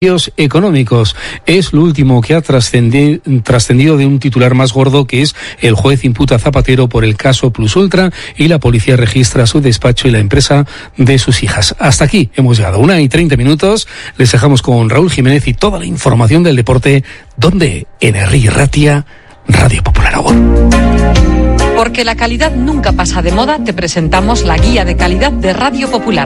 económicos. Es lo último que ha trascendido de un titular más gordo, que es: el juez imputa a Zapatero por el caso Plus Ultra y la policía registra su despacho y la empresa de sus hijas. Hasta aquí hemos llegado, 1:30. Les dejamos con Raúl Jiménez y toda la información del deporte, donde en Herri Ratia, Radio Popular Agua. Porque la calidad nunca pasa de moda, te presentamos la guía de calidad de Radio Popular.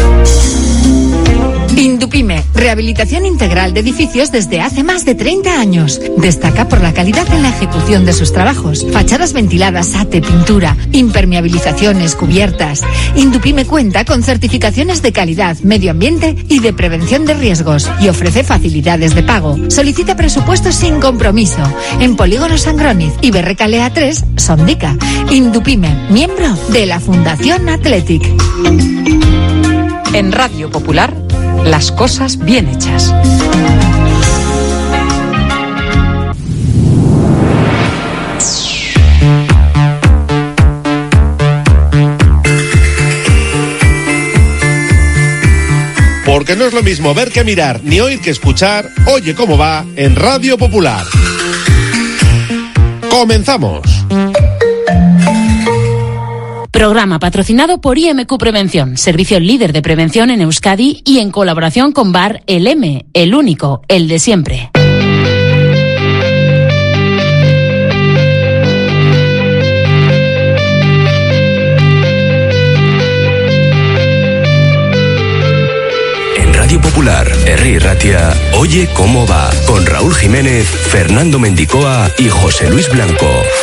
Indupime, rehabilitación integral de edificios desde hace más de 30 años. Destaca por la calidad en la ejecución de sus trabajos. Fachadas ventiladas, ate, pintura, impermeabilizaciones, cubiertas. Indupime cuenta con certificaciones de calidad, medio ambiente y de prevención de riesgos, y ofrece facilidades de pago. Solicita presupuestos sin compromiso en Polígono Sangroniz y Berrecalea 3, Sondica. Indupime, miembro de la Fundación Athletic. En Radio Popular, las cosas bien hechas. Porque no es lo mismo ver que mirar, ni oír que escuchar. Oye cómo va en Radio Popular. Comenzamos. Programa patrocinado por IMQ Prevención, servicio líder de prevención en Euskadi, y en colaboración con Bar El M, el único, el de siempre. En Radio Popular, Herri Ratia, Oye cómo va, con Raúl Jiménez, Fernando Mendicoa y José Luis Blanco.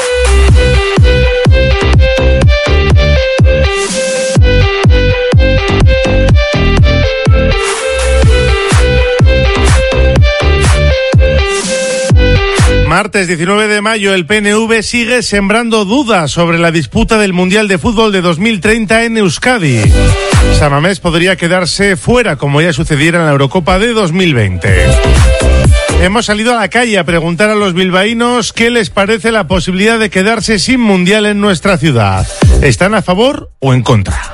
Martes 19 de mayo, el PNV sigue sembrando dudas sobre la disputa del Mundial de Fútbol de 2030 en Euskadi. San Mamés podría quedarse fuera, como ya sucediera en la Eurocopa de 2020. Hemos salido a la calle a preguntar a los bilbaínos qué les parece la posibilidad de quedarse sin Mundial en nuestra ciudad. ¿Están a favor o en contra?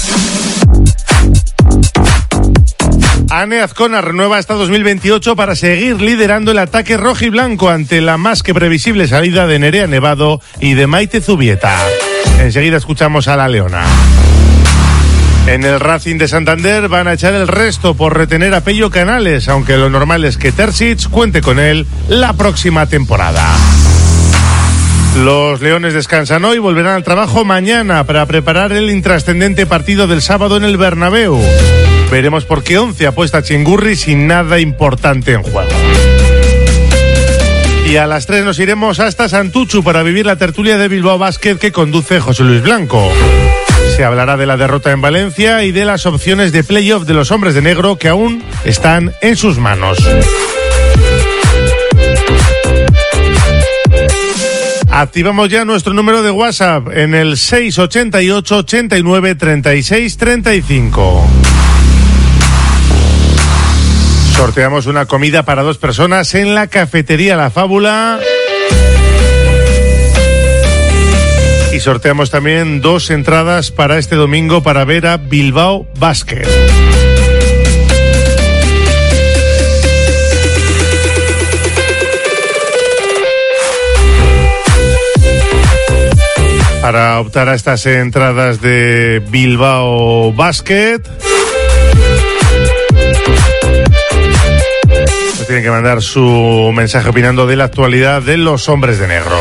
Ane Azcona renueva hasta 2028 para seguir liderando el ataque rojiblanco ante la más que previsible salida de Nerea Nevado y de Maite Zubieta. Enseguida escuchamos a la Leona. En el Racing de Santander van a echar el resto por retener a Pello Canales, aunque lo normal es que Terzic cuente con él la próxima temporada. Los Leones descansan hoy y volverán al trabajo mañana para preparar el intrascendente partido del sábado en el Bernabéu. Veremos por qué 11 apuesta Chingurri sin nada importante en juego. Y a las 3 nos iremos hasta Santuchu para vivir la tertulia de Bilbao Basket que conduce José Luis Blanco. Se hablará de la derrota en Valencia y de las opciones de playoff de los hombres de negro que aún están en sus manos. Activamos ya nuestro número de WhatsApp en el 688 89 36 35. Sorteamos una comida para 2 personas en la cafetería La Fábula. Y sorteamos también 2 entradas para este domingo para ver a Bilbao Basket. Para optar a estas entradas de Bilbao Basket, tienen que mandar su mensaje opinando de la actualidad de los hombres de negro.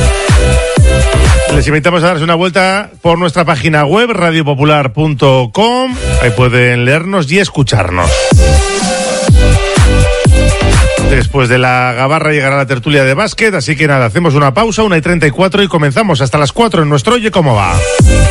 Les invitamos a darse una vuelta por nuestra página web radiopopular.com. Ahí pueden leernos y escucharnos. Después de la gabarra llegará la tertulia de básquet, así que nada, hacemos una pausa, 1:34, y comenzamos hasta las 4 en nuestro Oye cómo va.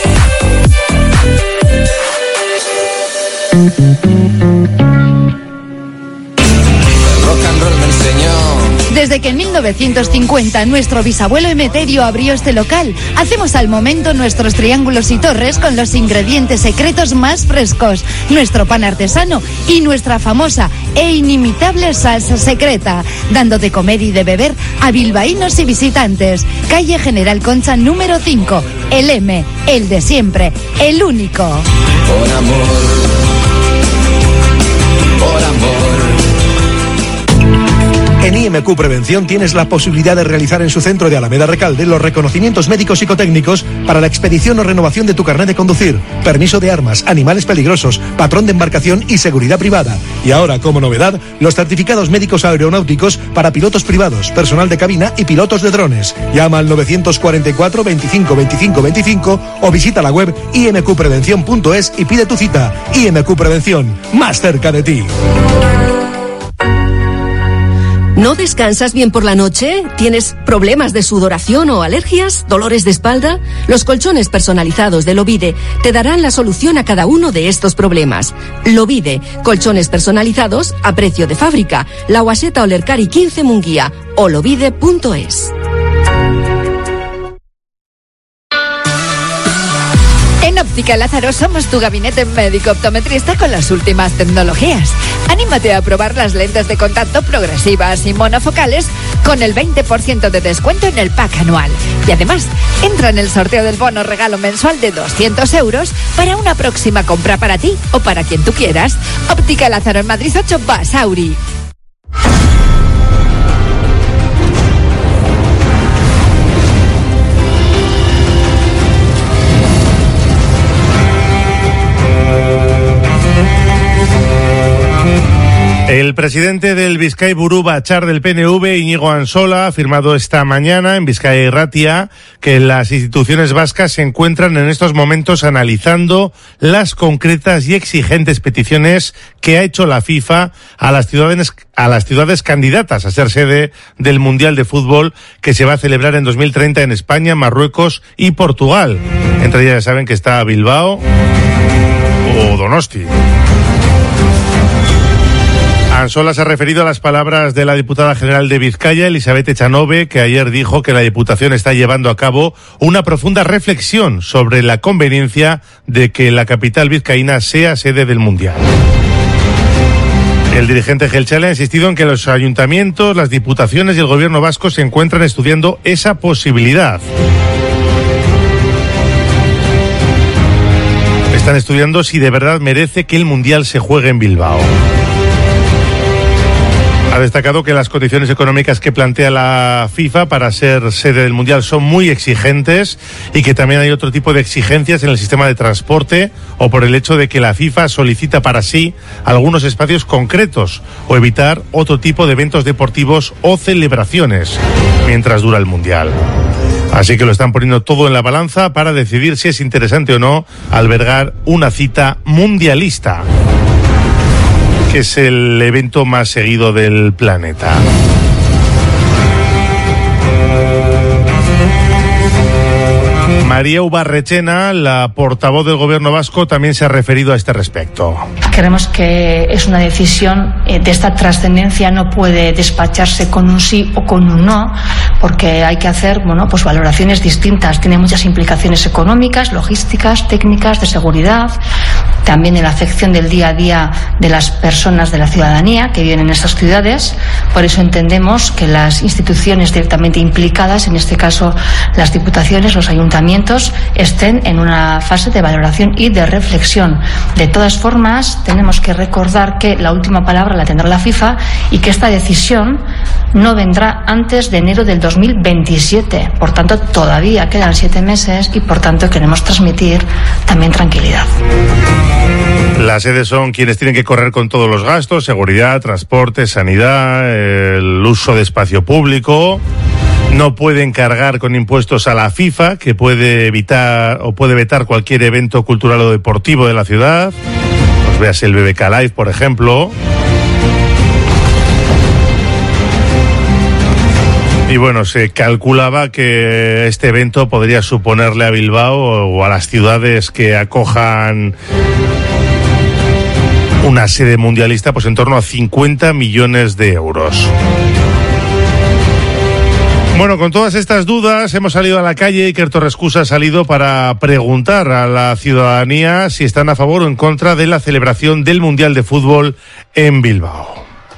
Desde que en 1950 nuestro bisabuelo Emeterio abrió este local, hacemos al momento nuestros triángulos y torres con los ingredientes secretos más frescos, nuestro pan artesano y nuestra famosa e inimitable salsa secreta, dando de comer y de beber a bilbaínos y visitantes. Calle General Concha número 5, el M, el de siempre, el único. Por amor, IMQ Prevención tienes la posibilidad de realizar en su centro de Alameda Recalde los reconocimientos médicos psicotécnicos para la expedición o renovación de tu carnet de conducir, permiso de armas, animales peligrosos, patrón de embarcación y seguridad privada. Y ahora, como novedad, los certificados médicos aeronáuticos para pilotos privados, personal de cabina y pilotos de drones. Llama al 944 25 25 25 o visita la web imqprevención.es y pide tu cita. IMQ Prevención, más cerca de ti. ¿No descansas bien por la noche? ¿Tienes problemas de sudoración o alergias? ¿Dolores de espalda? Los colchones personalizados de Lovide te darán la solución a cada uno de estos problemas. Lovide, colchones personalizados a precio de fábrica. La Guaseta Olercari 15 Munguía o lovide.es. En Óptica Lázaro somos tu gabinete médico optometrista con las últimas tecnologías. Anímate a probar las lentes de contacto progresivas y monofocales con el 20% de descuento en el pack anual. Y además, entra en el sorteo del bono regalo mensual de 200 euros para una próxima compra para ti o para quien tú quieras. Óptica Lázaro en Madrid 8 Basauri. El presidente del Bizkai Buru Batzar del PNV, Íñigo Ansola, ha afirmado esta mañana en Bizkaia Irratia que las instituciones vascas se encuentran en estos momentos analizando las concretas y exigentes peticiones que ha hecho la FIFA a las ciudades candidatas a ser sede del Mundial de Fútbol que se va a celebrar en 2030 en España, Marruecos y Portugal. Entre ellas ya saben que está Bilbao o Donosti. Ansola se ha referido a las palabras de la diputada general de Vizcaya, Elizabeth Echanove, que ayer dijo que la Diputación está llevando a cabo una profunda reflexión sobre la conveniencia de que la capital vizcaína sea sede del Mundial. El dirigente gelchale ha insistido en que los ayuntamientos, las diputaciones y el gobierno vasco se encuentran estudiando esa posibilidad. Están estudiando si de verdad merece que el Mundial se juegue en Bilbao. Ha destacado que las condiciones económicas que plantea la FIFA para ser sede del Mundial son muy exigentes y que también hay otro tipo de exigencias en el sistema de transporte o por el hecho de que la FIFA solicita para sí algunos espacios concretos o evitar otro tipo de eventos deportivos o celebraciones mientras dura el Mundial. Así que lo están poniendo todo en la balanza para decidir si es interesante o no albergar una cita mundialista, que es el evento más seguido del planeta. María Ubarrechena, la portavoz del gobierno vasco, también se ha referido a este respecto. Creemos que es una decisión de esta trascendencia, no puede despacharse con un sí o con un no, porque hay que hacer, pues valoraciones distintas. Tiene muchas implicaciones económicas, logísticas, técnicas, de seguridad, también en la afección del día a día de las personas de la ciudadanía que viven en estas ciudades. Por eso entendemos que las instituciones directamente implicadas, en este caso las diputaciones, los ayuntamientos, estén en una fase de valoración y de reflexión. De todas formas, tenemos que recordar que la última palabra la tendrá la FIFA y que esta decisión no vendrá antes de enero del 2027. Por tanto, todavía quedan 7 meses y, por tanto, queremos transmitir también tranquilidad. Las sedes son quienes tienen que correr con todos los gastos: seguridad, transporte, sanidad, el uso de espacio público. No pueden cargar con impuestos a la FIFA, que puede evitar o puede vetar cualquier evento cultural o deportivo de la ciudad. Pues veas el BBK Live, por ejemplo. Y bueno, se calculaba que este evento podría suponerle a Bilbao o a las ciudades que acojan una sede mundialista, pues en torno a 50 millones de euros. Bueno, con todas estas dudas hemos salido a la calle. Iker Torrescusa ha salido para preguntar a la ciudadanía si están a favor o en contra de la celebración del Mundial de Fútbol en Bilbao.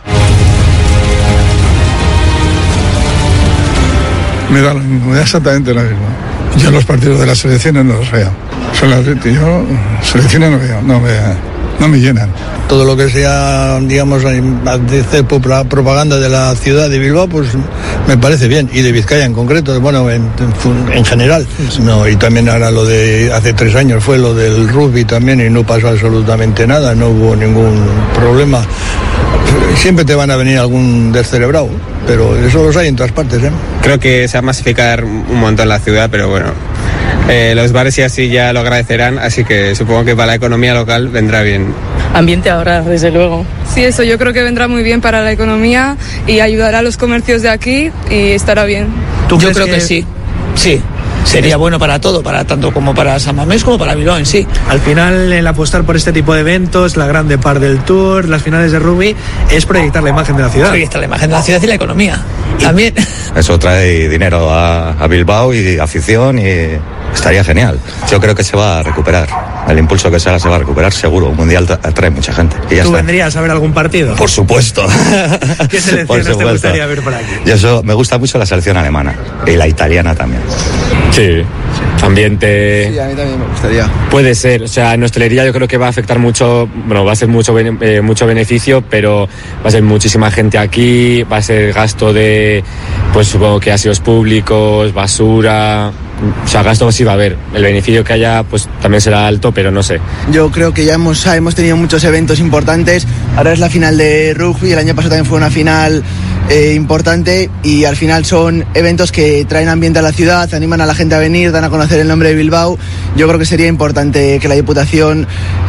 Me da lo mismo, me da exactamente lo mismo. Yo los partidos de las selecciones no los veo. Son las 20, yo selecciones no veo, no me llenan. Todo lo que sea, digamos, hacer propaganda de la ciudad de Bilbao, pues me parece bien, y de Vizcaya en concreto, bueno, en general. No, y también ahora lo de hace 3 años fue lo del rugby también, y no pasó absolutamente nada, no hubo ningún problema. Siempre te van a venir algún descerebrado, pero eso los hay en todas partes, ¿eh? Creo que se va a masificar un montón la ciudad, pero bueno, los bares y así ya lo agradecerán, así que supongo que para la economía local vendrá bien. Ambiente ahora, desde luego. Sí, eso yo creo que vendrá muy bien para la economía y ayudará a los comercios de aquí y estará bien. Yo creo que sí, sí. Sería bueno para todo, para tanto como para San Mamés como para Bilbao en sí. Al final, el apostar por este tipo de eventos, la grande par del Tour, las finales de rugby, es proyectar la imagen de la ciudad. Proyectar la imagen de la ciudad y la economía. También. Eso trae dinero a Bilbao y afición, y estaría genial. Yo creo que se va a recuperar. El impulso que se va a recuperar seguro. Un mundial atrae mucha gente. Y ya ¿Tú está. vendrías a ver algún partido? Por supuesto. ¿Qué selecciones te gustaría ver por aquí? Me gusta mucho la selección alemana y la italiana también. Sí, ambiente. Sí, a mí también me gustaría. Puede ser, o sea, en hostelería yo creo que va a afectar mucho, bueno, va a ser mucho beneficio, pero va a ser muchísima gente aquí, va a ser gasto de, pues supongo que aseos públicos, basura, o sea, gasto sí va a haber. El beneficio que haya, pues también será alto, pero no sé. Yo creo que ya hemos tenido muchos eventos importantes. Ahora es la final de rugby, el año pasado también fue una final importante, y al final son eventos que traen ambiente a la ciudad, animan a la gente a venir, dan a conocer el nombre de Bilbao. Yo creo que sería importante que la Diputación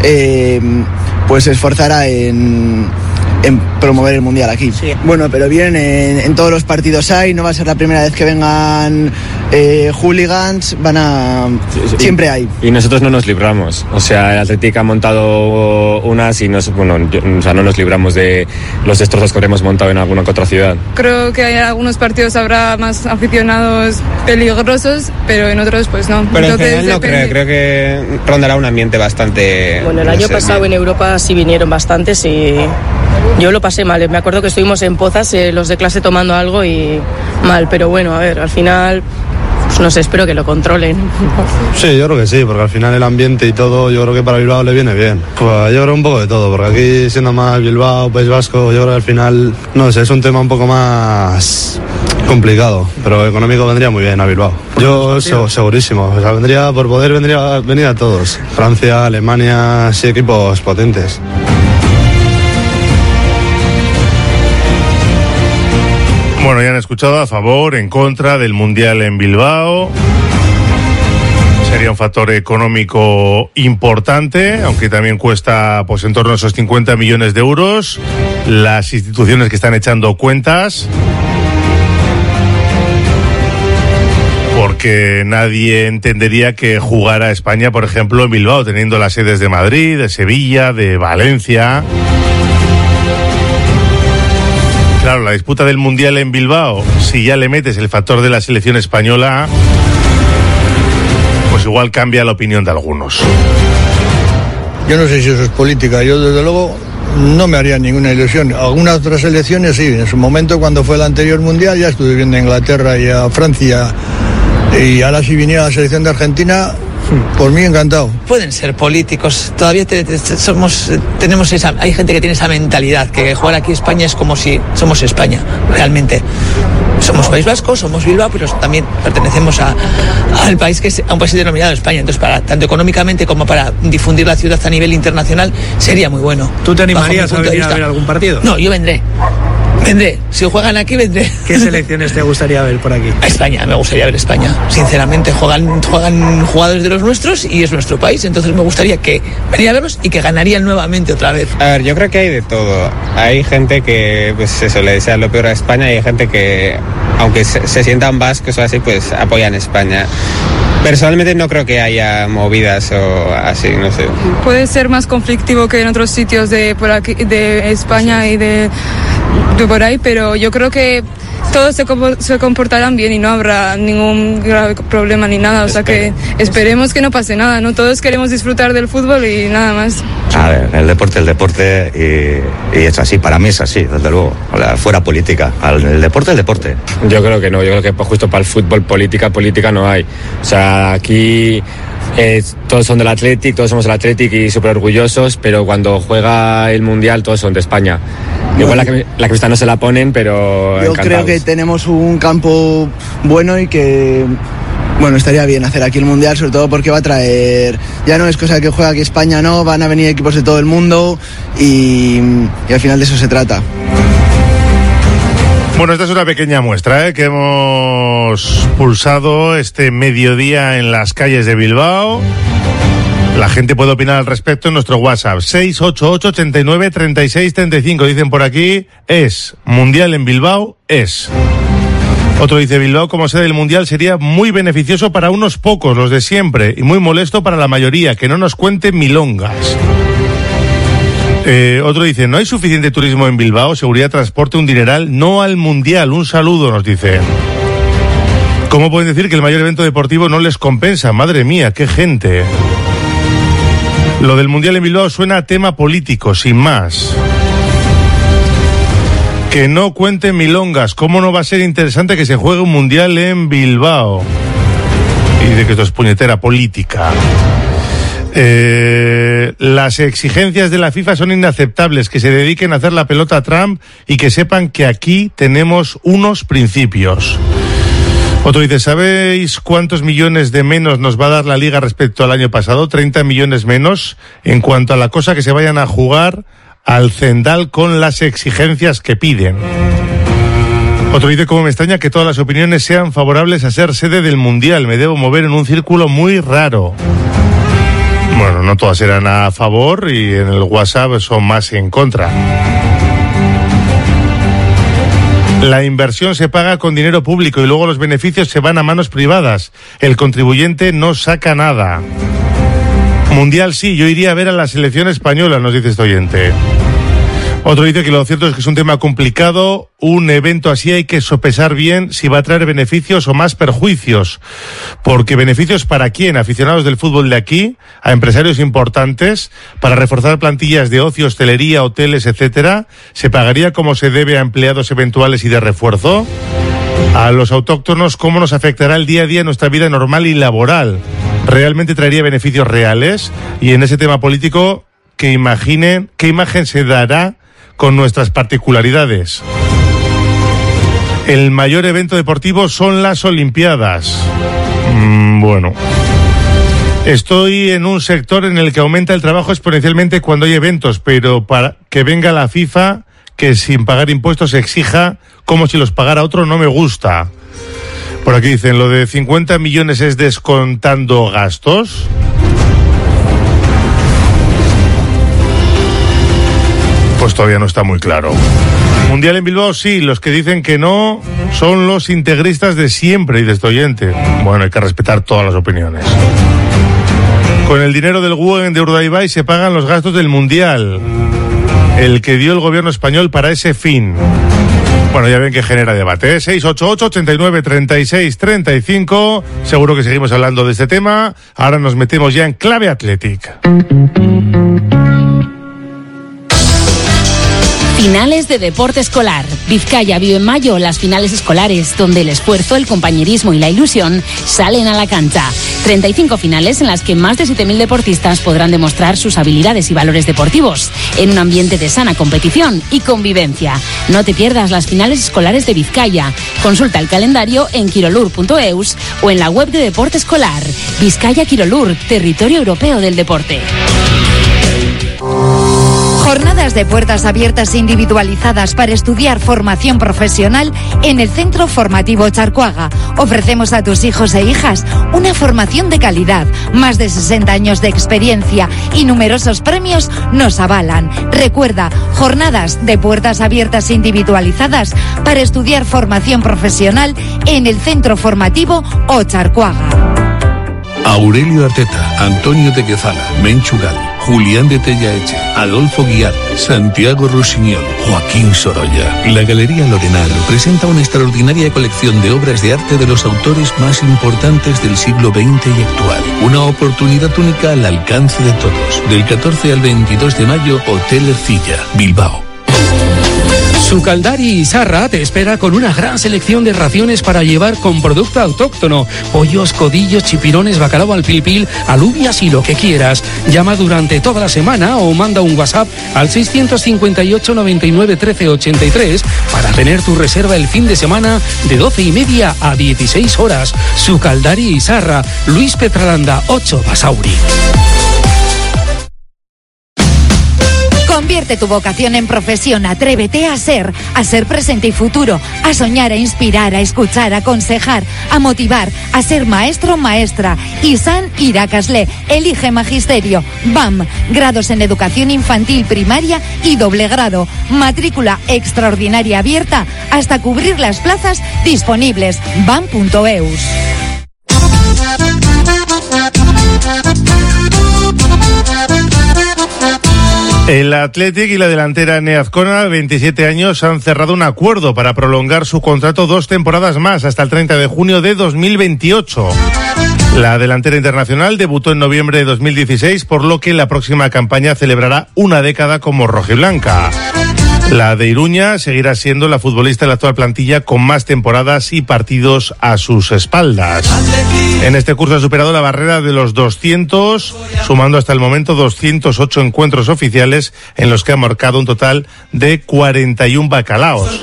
pues se esforzara en promover el Mundial aquí. Sí. Bueno, pero bien, en todos los partidos hay, no va a ser la primera vez que vengan hooligans, siempre hay. Y nosotros no nos libramos, o sea, el Athletic ha montado unas y no nos libramos de los destrozos que habremos montado en alguna que otra ciudad. Creo que en algunos partidos habrá más aficionados peligrosos, pero en otros pues no. Pero en general no creo que rondará un ambiente bastante... Bueno, el año pasado en Europa sí vinieron bastantes y yo lo pasé mal. Me acuerdo que estuvimos en Pozas, los de clase tomando algo y mal, pero bueno, a ver, al final... Pues no sé, espero que lo controlen. Sí, yo creo que sí, porque al final el ambiente y todo, yo creo que para Bilbao le viene bien. Pues yo creo un poco de todo, porque aquí siendo más Bilbao, País Vasco, yo creo que al final, no sé, es un tema un poco más complicado, pero económico vendría muy bien a Bilbao. Yo segurísimo, o sea, por poder venir a todos. Francia, Alemania, sí, equipos potentes. Bueno, ya han escuchado a favor, en contra del Mundial en Bilbao. Sería un factor económico importante, aunque también cuesta pues en torno a esos 50 millones de euros. Las instituciones que están echando cuentas, porque nadie entendería que jugara España, por ejemplo, en Bilbao, teniendo las sedes de Madrid, de Sevilla, de Valencia. Claro, la disputa del Mundial en Bilbao, si ya le metes el factor de la selección española, pues igual cambia la opinión de algunos. Yo no sé si eso es política, yo desde luego no me haría ninguna ilusión. Algunas otras selecciones sí, en su momento cuando fue el anterior Mundial ya estuve viendo a Inglaterra y a Francia, y ahora si viniera la selección de Argentina... Por mí encantado. Pueden ser políticos, todavía tenemos hay gente que tiene esa mentalidad, que jugar aquí España es como si somos España, realmente. Somos País Vasco, somos Bilbao, pero también pertenecemos a un país denominado España. Entonces, tanto económicamente como para difundir la ciudad a nivel internacional, sería muy bueno. ¿Tú te animarías a venir a ver algún partido? No, yo vendré. Si juegan aquí, vendré. ¿Qué selecciones te gustaría ver por aquí? A España, me gustaría ver España. Sinceramente, juegan jugadores de los nuestros y es nuestro país, entonces me gustaría que venir a verlos y que ganarían nuevamente otra vez. A ver, yo creo que hay de todo. Hay gente que, pues eso, le desea lo peor a España, y hay gente que, aunque se sientan vascos o así, pues apoyan España. Personalmente no creo que haya movidas o así, no sé. Puede ser más conflictivo que en otros sitios de por aquí, de España y de por ahí, pero yo creo que todos se comportarán bien y no habrá ningún grave problema ni nada, o sea que esperemos que no pase nada, ¿no? Todos queremos disfrutar del fútbol y nada más. A ver, el deporte y es así, para mí es así, desde luego, fuera política, el deporte. Yo creo que no, yo creo que justo para el fútbol política no hay, o sea, aquí todos son del Athletic, todos somos del Athletic y súper orgullosos, pero cuando juega el Mundial todos son de España. Igual la camiseta no se la ponen, pero yo encantados. creo que tenemos un campo bueno y que estaría bien hacer aquí el Mundial, sobre todo porque va a traer, ya no es cosa de que juega aquí España, no, van a venir equipos de todo el mundo y al final de eso se trata. Bueno, esta es una pequeña muestra que hemos pulsado este mediodía en las calles de Bilbao. La gente puede opinar al respecto en nuestro WhatsApp 688-89-36-35. Dicen por aquí, es Mundial en Bilbao, es. Otro dice, Bilbao como sede del Mundial sería muy beneficioso para unos pocos, los de siempre, y muy molesto para la mayoría, que no nos cuenten milongas. Otro dice, no hay suficiente turismo en Bilbao, seguridad, transporte, un dineral, no al Mundial, un saludo, nos dice. ¿Cómo pueden decir que el mayor evento deportivo no les compensa? Madre mía, qué gente. Lo del Mundial en Bilbao suena a tema político, sin más. Que no cuenten milongas. ¿Cómo no va a ser interesante que se juegue un Mundial en Bilbao? Y de que esto es puñetera política. Las exigencias de la FIFA son inaceptables. Que se dediquen a hacer la pelota a Trump y que sepan que aquí tenemos unos principios. Otro dice, ¿sabéis cuántos millones de menos nos va a dar la Liga respecto al año pasado? 30 millones menos en cuanto a la cosa que se vayan a jugar al Zendal con las exigencias que piden. Otro dice, cómo me extraña que todas las opiniones sean favorables a ser sede del Mundial. Me debo mover en un círculo muy raro. Bueno, no todas eran a favor y en el WhatsApp son más en contra. La inversión se paga con dinero público y luego los beneficios se van a manos privadas. El contribuyente no saca nada. Mundial sí, yo iría a ver a la selección española, nos dice este oyente. Otro dice que lo cierto es que es un tema complicado, un evento así hay que sopesar bien si va a traer beneficios o más perjuicios. Porque beneficios para quién, aficionados del fútbol de aquí, a empresarios importantes, para reforzar plantillas de ocio, hostelería, hoteles, etcétera, se pagaría como se debe a empleados eventuales y de refuerzo. A los autóctonos, ¿cómo nos afectará el día a día nuestra vida normal y laboral? ¿Realmente traería beneficios reales? Y en ese tema político, que imaginen qué imagen se dará con nuestras particularidades. El mayor evento deportivo son las Olimpiadas. Bueno. Estoy en un sector en el que aumenta el trabajo exponencialmente cuando hay eventos, pero para que venga la FIFA, que sin pagar impuestos exija como si los pagara otro, no me gusta. Por aquí dicen, lo de 50 millones es descontando gastos. Pues todavía no está muy claro. Mundial en Bilbao, sí. Los que dicen que no son los integristas de siempre y de este oyente. Bueno, hay que respetar todas las opiniones. Con el dinero del Guggenheim de Urdaibai se pagan los gastos del Mundial, el que dio el gobierno español para ese fin. Bueno, ya ven que genera debate, 688-89-36-35. Seguro que seguimos hablando de este tema. Ahora nos metemos ya en clave Athletic. Finales de deporte escolar. Vizcaya vive en mayo las finales escolares, donde el esfuerzo, el compañerismo y la ilusión salen a la cancha. 35 finales en las que más de 7.000 deportistas podrán demostrar sus habilidades y valores deportivos, en un ambiente de sana competición y convivencia. No te pierdas las finales escolares de Vizcaya. Consulta el calendario en quirolur.eus o en la web de deporte escolar. Vizcaya Quirolur, territorio europeo del deporte. Jornadas de puertas abiertas individualizadas para estudiar formación profesional en el Centro Formativo Charcoaga. Ofrecemos a tus hijos e hijas una formación de calidad. Más de 60 años de experiencia y numerosos premios nos avalan. Recuerda, jornadas de puertas abiertas individualizadas para estudiar formación profesional en el Centro Formativo Ocharcoaga. Aurelio Arteta, Antonio de Quezala, Menchugal, Julián de Tellaeche, Adolfo Guiar, Santiago Rusiñol, Joaquín Sorolla. La Galería Lorenal presenta una extraordinaria colección de obras de arte de los autores más importantes del siglo XX y actual. Una oportunidad única al alcance de todos. Del 14 al 22 de mayo, Hotel Ercilla, Bilbao. Sucaldari Izarra te espera con una gran selección de raciones para llevar con producto autóctono. Pollos, codillos, chipirones, bacalao al pil, alubias y lo que quieras. Llama durante toda la semana o manda un WhatsApp al 658 99 13 83 para tener tu reserva el fin de semana de 12:30 a 16 horas. Sucaldari Izarra, Luis Petralanda 8 Basauri. Convierte tu vocación en profesión, atrévete a ser presente y futuro, a soñar, a inspirar, a escuchar, a aconsejar, a motivar, a ser maestro, maestra. ISAN Irakasle, elige magisterio. BAM, grados en educación infantil, primaria y doble grado. Matrícula extraordinaria abierta hasta cubrir las plazas disponibles. BAM.eus. El Athletic y la delantera Neazcona, 27 años, han cerrado un acuerdo para prolongar su contrato 2 temporadas más, hasta el 30 de junio de 2028. La delantera internacional debutó en noviembre de 2016, por lo que la próxima campaña celebrará una década como rojiblanca. La de Iruña seguirá siendo la futbolista de la actual plantilla con más temporadas y partidos a sus espaldas. En este curso ha superado la barrera de los 200, sumando hasta el momento 208 encuentros oficiales en los que ha marcado un total de 41 bacalaos.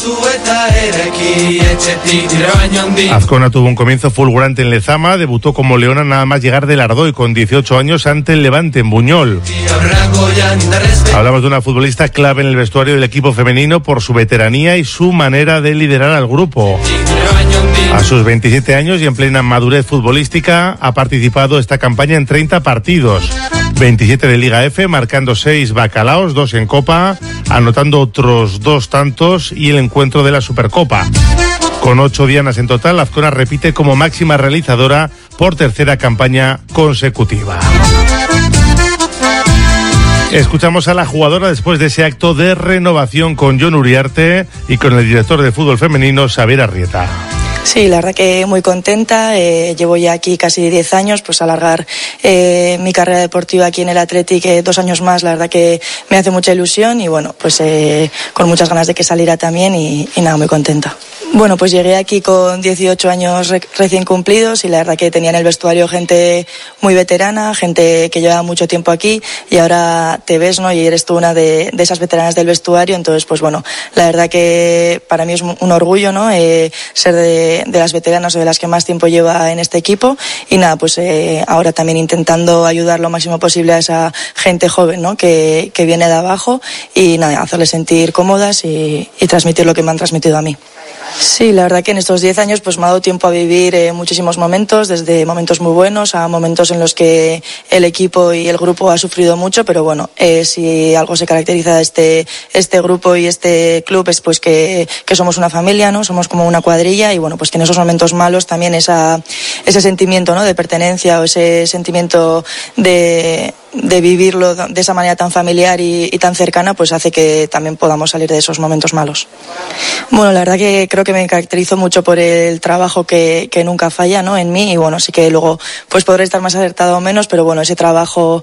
Azcona tuvo un comienzo fulgurante en Lezama, debutó como leona nada más llegar del Ardoy con 18 años ante el Levante en Buñol. Hablamos de una futbolista clave en el vestuario del equipo femenino por su veteranía y su manera de liderar al grupo. A sus 27 años y en plena madurez futbolística ha participado esta campaña en 30 partidos, 27 de Liga F, marcando 6 bacalaos, 2 en Copa, anotando otros 2 tantos y el encuentro de la Supercopa. Con 8 dianas en total, Azcona repite como máxima realizadora por tercera campaña consecutiva. Escuchamos a la jugadora después de ese acto de renovación con Jon Uriarte y con el director de fútbol femenino, Xabier Arrieta. Sí, la verdad que muy contenta. Llevo ya aquí casi 10 años, pues alargar mi carrera deportiva aquí en el Athletic 2 años más, la verdad que me hace mucha ilusión y bueno, pues con muchas ganas de que saliera también y nada, muy contenta. Bueno, pues llegué aquí con 18 años recién cumplidos y la verdad que tenía en el vestuario gente muy veterana, gente que llevaba mucho tiempo aquí y ahora te ves, ¿no? Y eres tú una de esas veteranas del vestuario, entonces pues bueno, la verdad que para mí es un orgullo, ¿no? Ser de las veteranas o de las que más tiempo lleva en este equipo y nada, pues ahora también intentando ayudar lo máximo posible a esa gente joven, ¿no? Que viene de abajo y nada, hacerles sentir cómodas y transmitir lo que me han transmitido a mí. Sí, la verdad que en estos 10 años pues me ha dado tiempo a vivir muchísimos momentos, desde momentos muy buenos a momentos en los que el equipo y el grupo ha sufrido mucho, pero bueno, si algo se caracteriza de este grupo y este club es pues que somos una familia, ¿no? Somos como una cuadrilla y bueno, pues que en esos momentos malos también ese sentimiento, ¿no? De pertenencia o ese sentimiento de vivirlo de esa manera tan familiar y tan cercana, pues hace que también podamos salir de esos momentos malos. Bueno, la verdad que creo que me caracterizo mucho por el trabajo que nunca falla, ¿no? En mí y bueno, sí que luego pues podré estar más acertado o menos, pero bueno, ese trabajo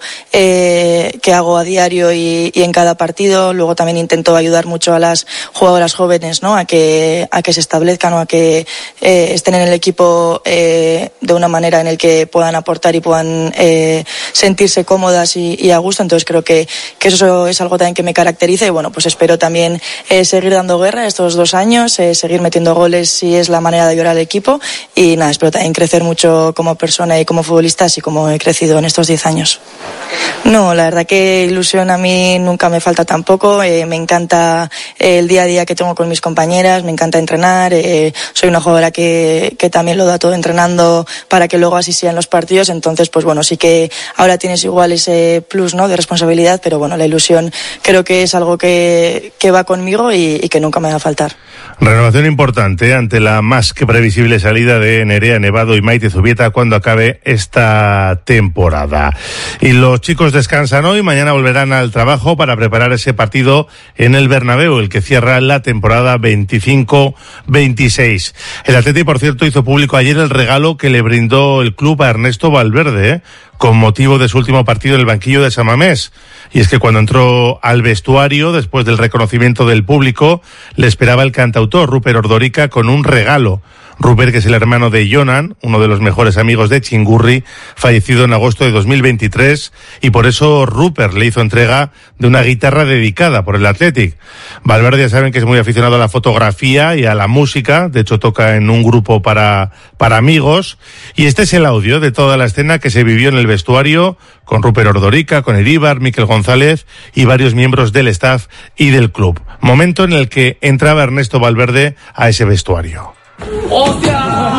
que hago a diario y en cada partido, luego también intento ayudar mucho a las jugadoras jóvenes, ¿no? A que se establezcan o a que estén en el equipo de una manera en el que puedan aportar y puedan sentirse cómodas y a gusto, entonces creo que eso es algo también que me caracteriza y bueno, pues espero también seguir dando guerra estos 2 años, seguir metiendo goles si es la manera de ayudar al equipo y nada, espero también crecer mucho como persona y como futbolista, así como he crecido en estos 10 años. No, la verdad que ilusión a mí nunca me falta tampoco, me encanta el día a día que tengo con mis compañeras, me encanta entrenar, soy una jugadora que también lo da todo entrenando para que luego así sean los partidos, entonces pues bueno, sí que ahora tienes igual ese plus, ¿no? De responsabilidad, pero bueno, la ilusión creo que es algo que va conmigo y que nunca me va a faltar. Renovación importante ante la más que previsible salida de Nerea Nevado y Maite Zubieta cuando acabe esta temporada. Y los chicos descansan hoy, mañana volverán al trabajo para preparar ese partido en el Bernabéu, el que cierra la temporada 25-26. El Athletic, por cierto, hizo público ayer el regalo que le brindó el club a Ernesto Valverde, con motivo de su último partido en el banquillo de San Mamés. Y es que cuando entró al vestuario, después del reconocimiento del público, le esperaba el cantautor Rupert Ordorica con un regalo. Rupert, que es el hermano de Jonan, uno de los mejores amigos de Chingurri, fallecido en agosto de 2023, y por eso Rupert le hizo entrega de una guitarra dedicada por el Athletic. Valverde, ya saben que es muy aficionado a la fotografía y a la música, de hecho toca en un grupo para amigos, y este es el audio de toda la escena que se vivió en el vestuario con Rupert Ordorica, con Iríbar, Miquel González y varios miembros del staff y del club. Momento en el que entraba Ernesto Valverde a ese vestuario. ¡Hostia!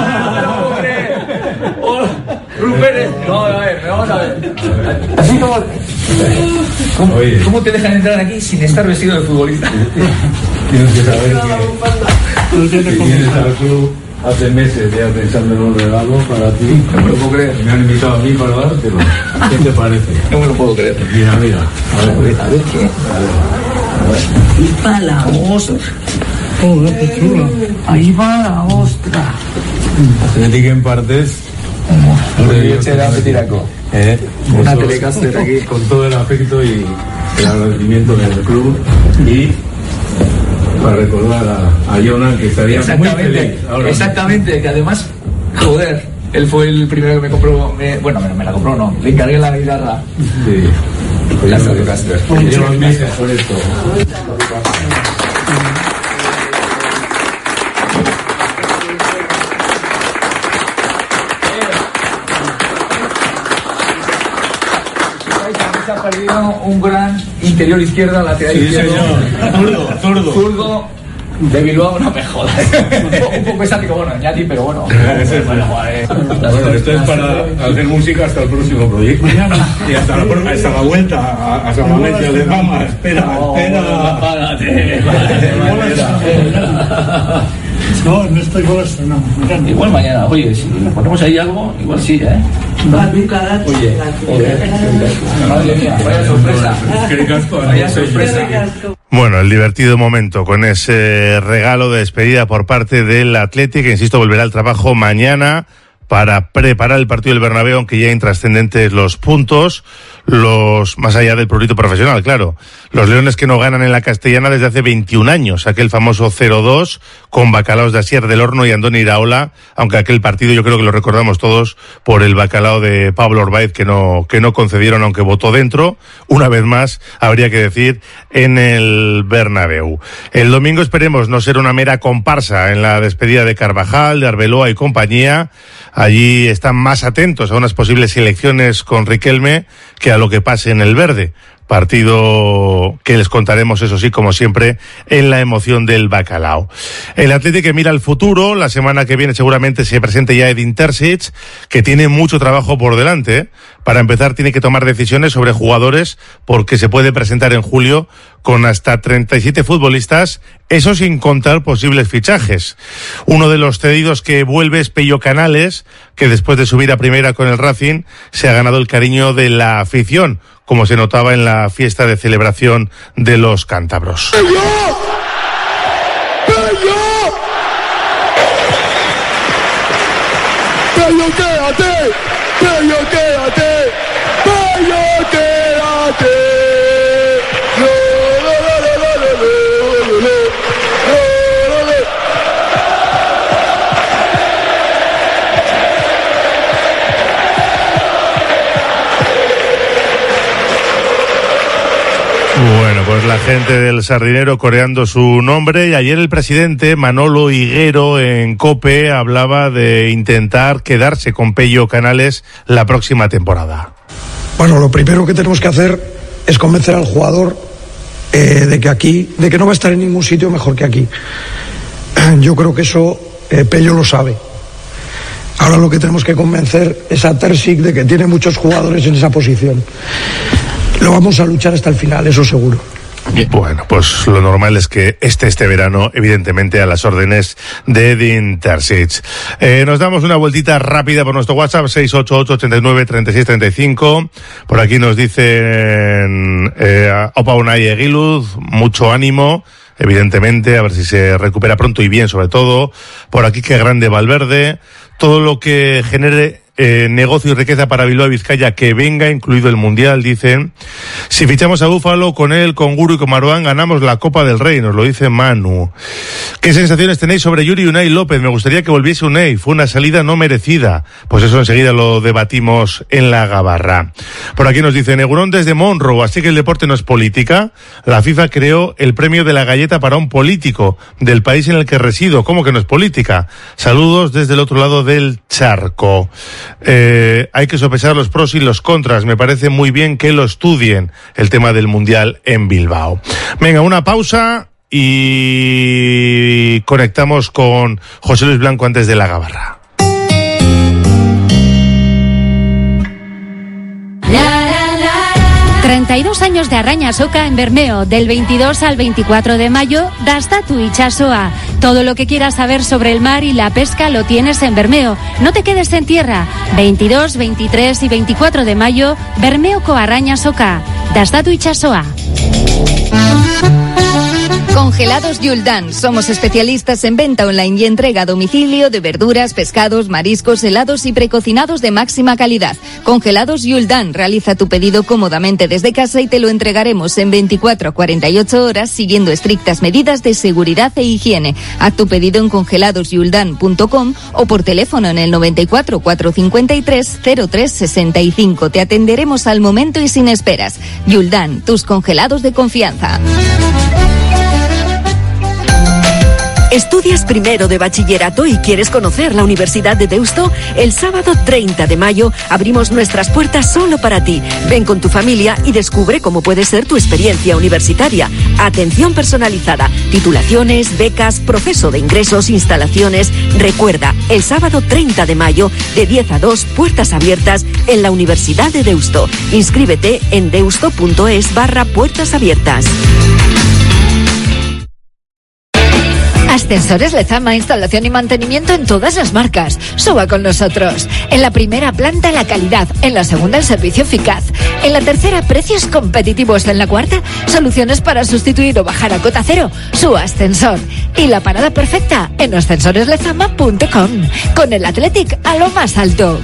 Rupert, vamos a ver. Así como... ¿Cómo te dejan entrar aquí sin estar vestido de futbolista? Tienes que saber que vienes al club hace meses ya pensando en un regalo para ti. No me lo puedo creer. Me han invitado a mí para dártelo. ¿Qué te parece? No me lo puedo creer. Mira. A ver qué. Ahí va la ostra. Joder, qué chulo. Ahí va la ostra. Athletic en partes. Una telecaster aquí. Con todo el afecto y el agradecimiento del club y para recordar a Jonan que estaría muy feliz ahora. Exactamente, que además, joder, él fue el primero que me compró, me la compró, no, le encargué la guitarra. Sí. La telecaster. Llevan meses por esto. Se ha perdido un gran interior izquierda, lateral izquierdo. Zurdo de Bilbao, no me jodas. Un poco estático, bueno, Ñati, pero bueno. Bueno, esto es para hacer música hasta el próximo proyecto. Y hasta la vuelta a San Mamés de Fama. Espera. Págate. No estoy con esto, no. Igual mañana, oye, si le ponemos ahí algo, igual sí, ¿eh? Oye, madre mía, vaya sorpresa. Bueno, el divertido momento con ese regalo de despedida por parte del Athletic, que insisto, volverá al trabajo mañana para preparar el partido del Bernabéu, aunque ya intrascendentes los puntos, más allá del prurito profesional, claro. Los leones que no ganan en la Castellana desde hace 21 años, aquel famoso 0-2 con bacalaos de Asier del Horno y Andoni Iraola, aunque aquel partido yo creo que lo recordamos todos por el bacalao de Pablo Orbaiz que no concedieron, aunque votó dentro, una vez más, habría que decir, en el Bernabéu. El domingo esperemos no ser una mera comparsa en la despedida de Carvajal, de Arbeloa y compañía. Allí están más atentos a unas posibles elecciones con Riquelme que a lo que pase en el Verde. Partido que les contaremos, eso sí, como siempre, en la emoción del bacalao. El Athletic que mira al futuro, la semana que viene seguramente se presente ya Edin Terzic, que tiene mucho trabajo por delante, ¿eh? Para empezar tiene que tomar decisiones sobre jugadores porque se puede presentar en julio con hasta 37 futbolistas, eso sin contar posibles fichajes. Uno de los cedidos que vuelve es Pello Canales, que después de subir a primera con el Racing se ha ganado el cariño de la afición, como se notaba en la fiesta de celebración de los cántabros. ¡Pello! quédate! ¡Pello, quédate! ¡Pello, quédate! Bueno, pues la gente del Sardinero coreando su nombre, y ayer el presidente Manolo Higuero en COPE hablaba de intentar quedarse con Pello Canales la próxima temporada. Bueno, lo primero que tenemos que hacer es convencer al jugador de que no va a estar en ningún sitio mejor que aquí. Yo creo que eso Pello lo sabe. Ahora lo que tenemos que convencer es a Terzic de que tiene muchos jugadores en esa posición. Lo vamos a luchar hasta el final, eso seguro. Bueno, pues lo normal es que este verano, evidentemente, a las órdenes de Edin Terzic. Nos damos una vueltita rápida por nuestro WhatsApp, 688-89-3635. Por aquí nos dicen Opa Unai Eguiluz, mucho ánimo, evidentemente, a ver si se recupera pronto y bien, sobre todo. Por aquí, qué grande Valverde. Todo lo que genere negocio y riqueza para Bilbao y Vizcaya, que venga, incluido el Mundial, dicen. Si fichamos a Búfalo, con él, con Guru y con Marouane, ganamos la Copa del Rey, nos lo dice Manu. ¿Qué sensaciones tenéis sobre Yuri Unai López? Me gustaría que volviese Unai, fue una salida no merecida. Pues eso enseguida lo debatimos en la Gabarra. Por aquí nos dice Negurón desde Monroe, así que el deporte no es política. La FIFA creó el premio de la galleta para un político del país en el que resido. ¿Cómo que no es política? Saludos desde el otro lado del charco. Hay que sopesar los pros y los contras. Me parece muy bien que lo estudien, el tema del Mundial en Bilbao. Venga, una pausa y conectamos con José Luis Blanco antes de la Gabarra. 32 años de Arraña Soca en Bermeo, del 22 al 24 de mayo, Dastatu Itxasoa. Todo lo que quieras saber sobre el mar y la pesca lo tienes en Bermeo. No te quedes en tierra. 22, 23 y 24 de mayo, Bermeoko Arraña Soca. Dastatu Itxasoa. Congelados Yuldan. Somos especialistas en venta online y entrega a domicilio de verduras, pescados, mariscos, helados y precocinados de máxima calidad. Congelados Yuldan. Realiza tu pedido cómodamente desde casa y te lo entregaremos en 24 a 48 horas siguiendo estrictas medidas de seguridad e higiene. Haz tu pedido en congeladosyuldan.com o por teléfono en el 94 453 0365. Te atenderemos al momento y sin esperas. Yuldan, tus congelados de confianza. ¿Estudias primero de bachillerato y quieres conocer la Universidad de Deusto? El sábado 30 de mayo abrimos nuestras puertas solo para ti. Ven con tu familia y descubre cómo puede ser tu experiencia universitaria. Atención personalizada, titulaciones, becas, proceso de ingresos, instalaciones. Recuerda, el sábado 30 de mayo, de 10 a 2, puertas abiertas en la Universidad de Deusto. Inscríbete en deusto.es/puertas abiertas. Ascensores Lezama, instalación y mantenimiento en todas las marcas. Suba con nosotros. En la primera planta, la calidad. En la segunda, el servicio eficaz. En la tercera, precios competitivos. En la cuarta, soluciones para sustituir o bajar a cota cero su ascensor. Y la parada perfecta en ascensoreslezama.com. Con el Athletic a lo más alto.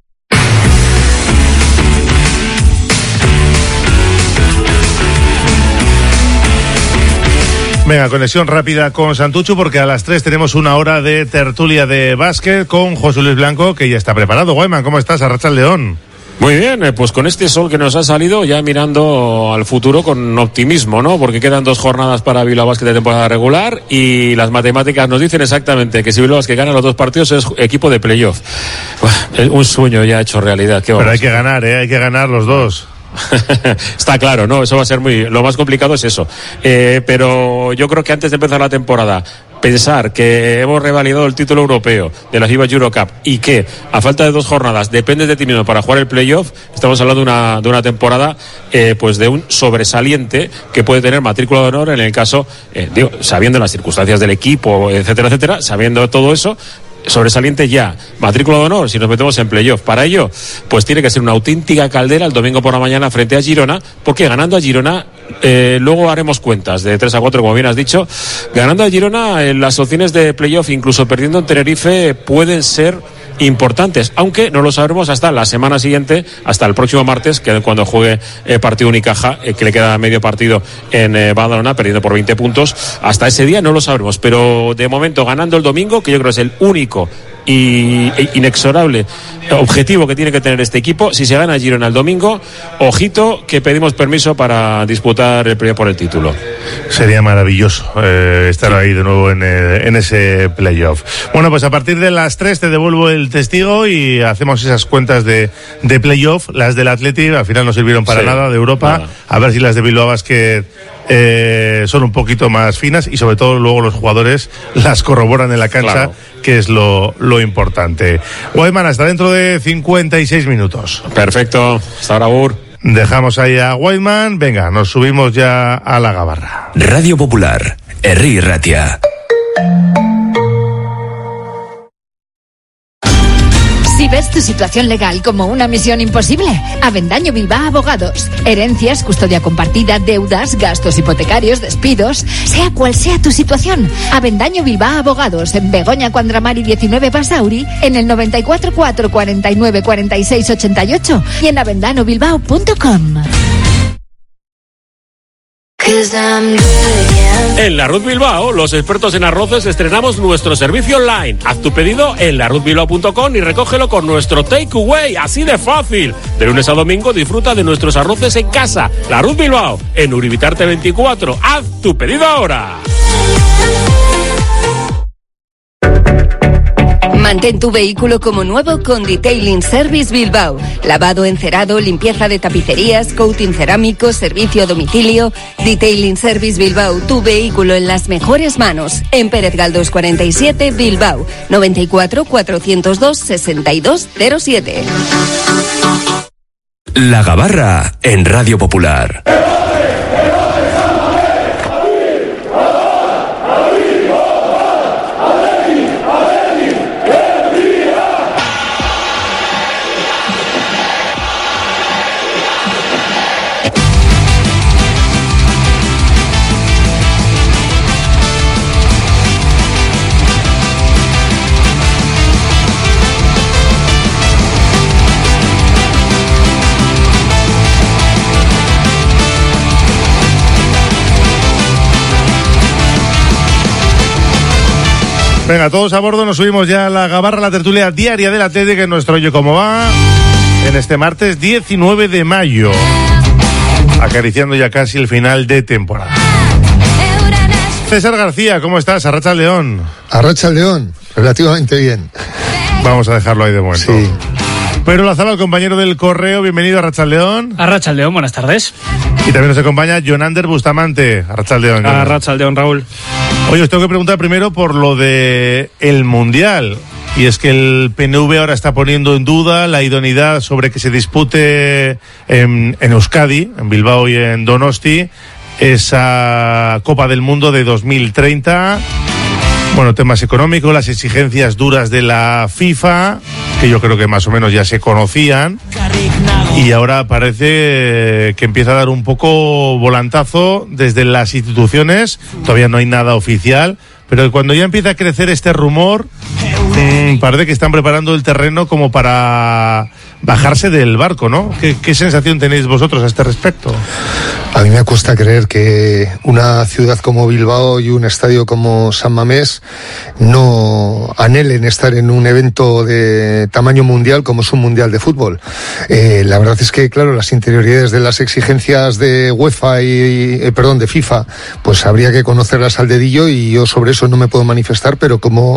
Venga, conexión rápida con Santucho porque a las 3 tenemos una hora de tertulia de básquet con José Luis Blanco, que ya está preparado. Guayman, ¿cómo estás? Arratsaldeón. Muy bien, pues con este sol que nos ha salido, ya mirando al futuro con optimismo, ¿no? Porque quedan 2 jornadas para Bilbao Basket de temporada regular y las matemáticas nos dicen exactamente que si Bilbao Basket gana los 2 partidos es equipo de playoff. Un sueño ya hecho realidad. Pero hay que ganar, hay que ganar los 2. Está claro, ¿no? Eso va a ser lo más complicado es eso. Pero yo creo que antes de empezar la temporada, pensar que hemos revalidado el título europeo de la FIBA Eurocup y que a falta de 2 jornadas dependes de ti mismo para jugar el playoff, estamos hablando de una temporada pues de un sobresaliente que puede tener matrícula de honor en el caso, sabiendo las circunstancias del equipo, etcétera, etcétera, sabiendo todo eso. Sobresaliente ya, matrícula de honor si nos metemos en playoff. Para ello, pues tiene que ser una auténtica caldera el domingo por la mañana frente a Girona, porque ganando a Girona, luego haremos cuentas de 3 a 4, como bien has dicho. Ganando a Girona, las opciones de playoff, incluso perdiendo en Tenerife, pueden ser importantes, aunque no lo sabremos hasta la semana siguiente, hasta el próximo martes, que es cuando juegue partido Unicaja, que le queda medio partido en Badalona, perdiendo por 20 puntos. Hasta ese día no lo sabremos, pero de momento ganando el domingo, que yo creo es el único y inexorable objetivo que tiene que tener este equipo. Si se gana Girona el domingo, ojito que pedimos permiso para disputar el playoff por el título. Sería maravilloso estar ahí de nuevo en ese playoff. Bueno, pues a partir de las 3 te devuelvo el testigo y hacemos esas cuentas de playoff. Las del Athletic al final no sirvieron para nada, de Europa. Nada. A ver si las de Bilbao Basket son un poquito más finas y sobre todo luego los jugadores las corroboran en la cancha, claro, que es lo importante. Guayman, hasta dentro de 56 minutos. Perfecto, hasta ahora, Ur. Dejamos ahí a Whiteman. Venga, nos subimos ya a la gabarra. Radio Popular, Herri Ratia. Si ves tu situación legal como una misión imposible, Avendaño Bilbao Abogados. Herencias, custodia compartida, deudas, gastos hipotecarios, despidos, sea cual sea tu situación. Avendaño Bilbao Abogados, en Begoña Cuandramari 19 Basauri, en el 94 4 49 46 88 y en avendanobilbao.com. En La Ruz Bilbao, los expertos en arroces, estrenamos nuestro servicio online. Haz tu pedido en laruzbilbao.com y recógelo con nuestro takeaway, así de fácil. De lunes a domingo disfruta de nuestros arroces en casa. La Ruz Bilbao, en Uribitarte 24. Haz tu pedido ahora. Mantén tu vehículo como nuevo con Detailing Service Bilbao. Lavado, encerado, limpieza de tapicerías, coating cerámico, servicio a domicilio. Detailing Service Bilbao, tu vehículo en las mejores manos. En Pérez Galdós 47, Bilbao. 94 402 6207. La Gabarra en Radio Popular. Venga, todos a bordo, nos subimos ya a la gabarra, la tertulia diaria de la TED, que es nuestro Oye Cómo Va, en este martes 19 de mayo, acariciando ya casi el final de temporada. César García, ¿cómo estás? Arratsaldeon. Arratsaldeon, relativamente bien. Vamos a dejarlo ahí de momento. Sí. Pedro Lazabal, compañero del Correo, bienvenido a Arratsaldeon. Arratsaldeon, buenas tardes. Y también nos acompaña Jonander Bustamante. Arratsaldeon. Arratsaldeon, Raúl. Oye, os tengo que preguntar primero por lo de el Mundial. Y es que el PNV ahora está poniendo en duda la idoneidad sobre que se dispute en Euskadi, en Bilbao y en Donosti, esa Copa del Mundo de 2030. Bueno, temas económicos, las exigencias duras de la FIFA, que yo creo que más o menos ya se conocían, y ahora parece que empieza a dar un poco volantazo desde las instituciones. Todavía no hay nada oficial, pero cuando ya empieza a crecer este rumor, parece que están preparando el terreno como para bajarse del barco, ¿no? ¿Qué sensación tenéis vosotros a este respecto? A mí me cuesta creer que una ciudad como Bilbao y un estadio como San Mamés no anhelen estar en un evento de tamaño mundial como es un mundial de fútbol. La verdad es que, claro, las interioridades de las exigencias de UEFA de FIFA, pues habría que conocerlas al dedillo, y yo sobre eso no me puedo manifestar, pero como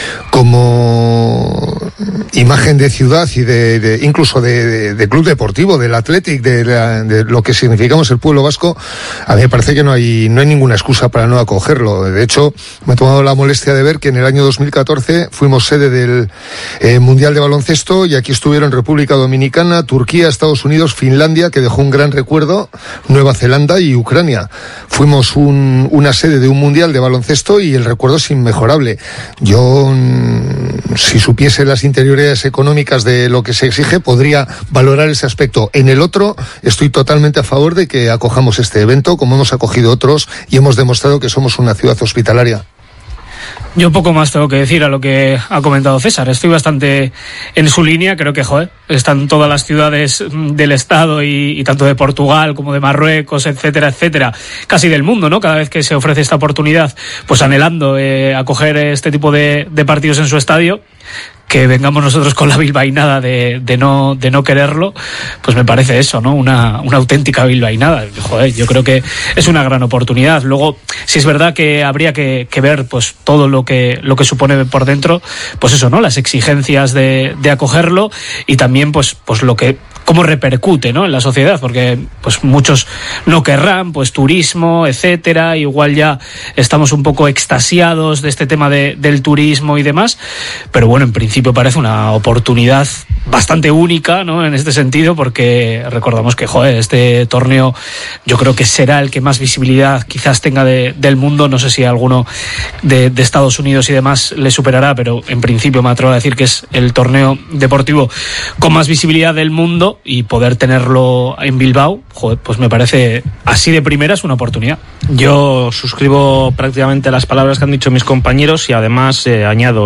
imagen de ciudad y incluso de club deportivo, del Athletic, de lo que significamos el pueblo vasco, a mí me parece que no hay ninguna excusa para no acogerlo. De hecho, me he tomado la molestia de ver que en el año 2014 fuimos sede del Mundial de Baloncesto, y aquí estuvieron República Dominicana, Turquía, Estados Unidos, Finlandia, que dejó un gran recuerdo, Nueva Zelanda y Ucrania. Fuimos una sede de un Mundial de Baloncesto y el recuerdo es inmejorable. Yo, si supiese las interioridades económicas de lo que se exige, podría valorar ese aspecto. En el otro, estoy totalmente a favor de que acojamos este evento, como hemos acogido otros, y hemos demostrado que somos una ciudad hospitalaria. Yo poco más tengo que decir a lo que ha comentado César. Estoy bastante en su línea. Creo que, están todas las ciudades del Estado y tanto de Portugal como de Marruecos, etcétera, etcétera, casi del mundo, ¿no? Cada vez que se ofrece esta oportunidad, pues anhelando acoger este tipo de partidos en su estadio. Que vengamos nosotros con la bilbainada de no quererlo, pues me parece eso, ¿no? Una auténtica bilbainada. Yo creo que es una gran oportunidad. Luego, si es verdad que habría que ver pues todo lo que supone por dentro, pues eso, ¿no? Las exigencias de acogerlo, y también pues lo que cómo repercute, ¿no?, en la sociedad, porque pues muchos no querrán, pues turismo, etcétera, igual ya estamos un poco extasiados de este tema del turismo y demás, pero bueno, en principio parece una oportunidad bastante única, ¿no?, en este sentido, porque recordamos que, este torneo yo creo que será el que más visibilidad quizás tenga del mundo. No sé si alguno de Estados Unidos y demás le superará, pero en principio me atrevo a decir que es el torneo deportivo con más visibilidad del mundo, y poder tenerlo en Bilbao, pues me parece así de primeras una oportunidad. Yo suscribo prácticamente las palabras que han dicho mis compañeros, y además añado,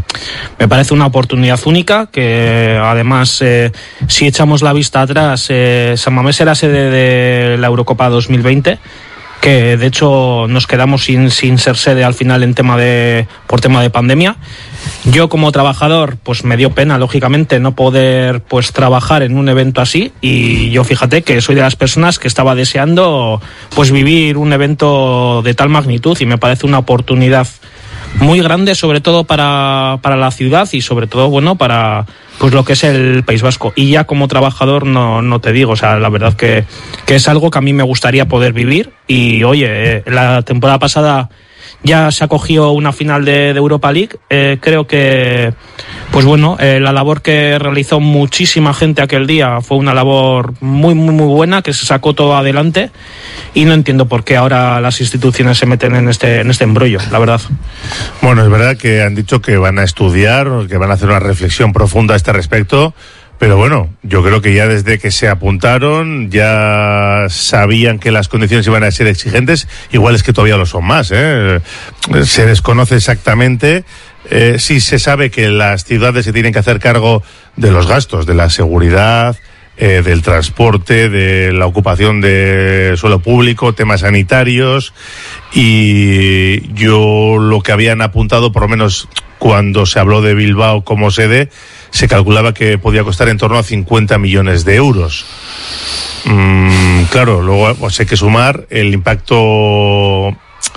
me parece una oportunidad única, que además si echamos la vista atrás, San Mamés era sede de la Eurocopa 2020, que de hecho nos quedamos sin ser sede al final por tema de pandemia. Yo como trabajador pues me dio pena lógicamente no poder pues trabajar en un evento así, y yo fíjate que soy de las personas que estaba deseando pues vivir un evento de tal magnitud, y me parece una oportunidad muy grande, sobre todo para la ciudad, y sobre todo para pues lo que es el País Vasco. Y ya como trabajador no te digo, o sea, la verdad que es algo que a mí me gustaría poder vivir. Y oye, la temporada pasada ya se acogió una final de Europa League. Creo que pues la labor que realizó muchísima gente aquel día fue una labor muy muy muy buena, que se sacó todo adelante, y no entiendo por qué ahora las instituciones se meten en este embrollo, la verdad. Bueno, es verdad que han dicho que van a estudiar, que van a hacer una reflexión profunda a este respecto. Pero bueno, yo creo que ya desde que se apuntaron ya sabían que las condiciones iban a ser exigentes. Igual es que todavía lo son más, ¿eh? Se desconoce exactamente. Sí se sabe que las ciudades se tienen que hacer cargo de los gastos, de la seguridad, del transporte, de la ocupación de suelo público, temas sanitarios. Y yo lo que habían apuntado, por lo menos cuando se habló de Bilbao como sede, se calculaba que podía costar en torno a 50 millones de euros. Claro, luego pues hay que sumar el impacto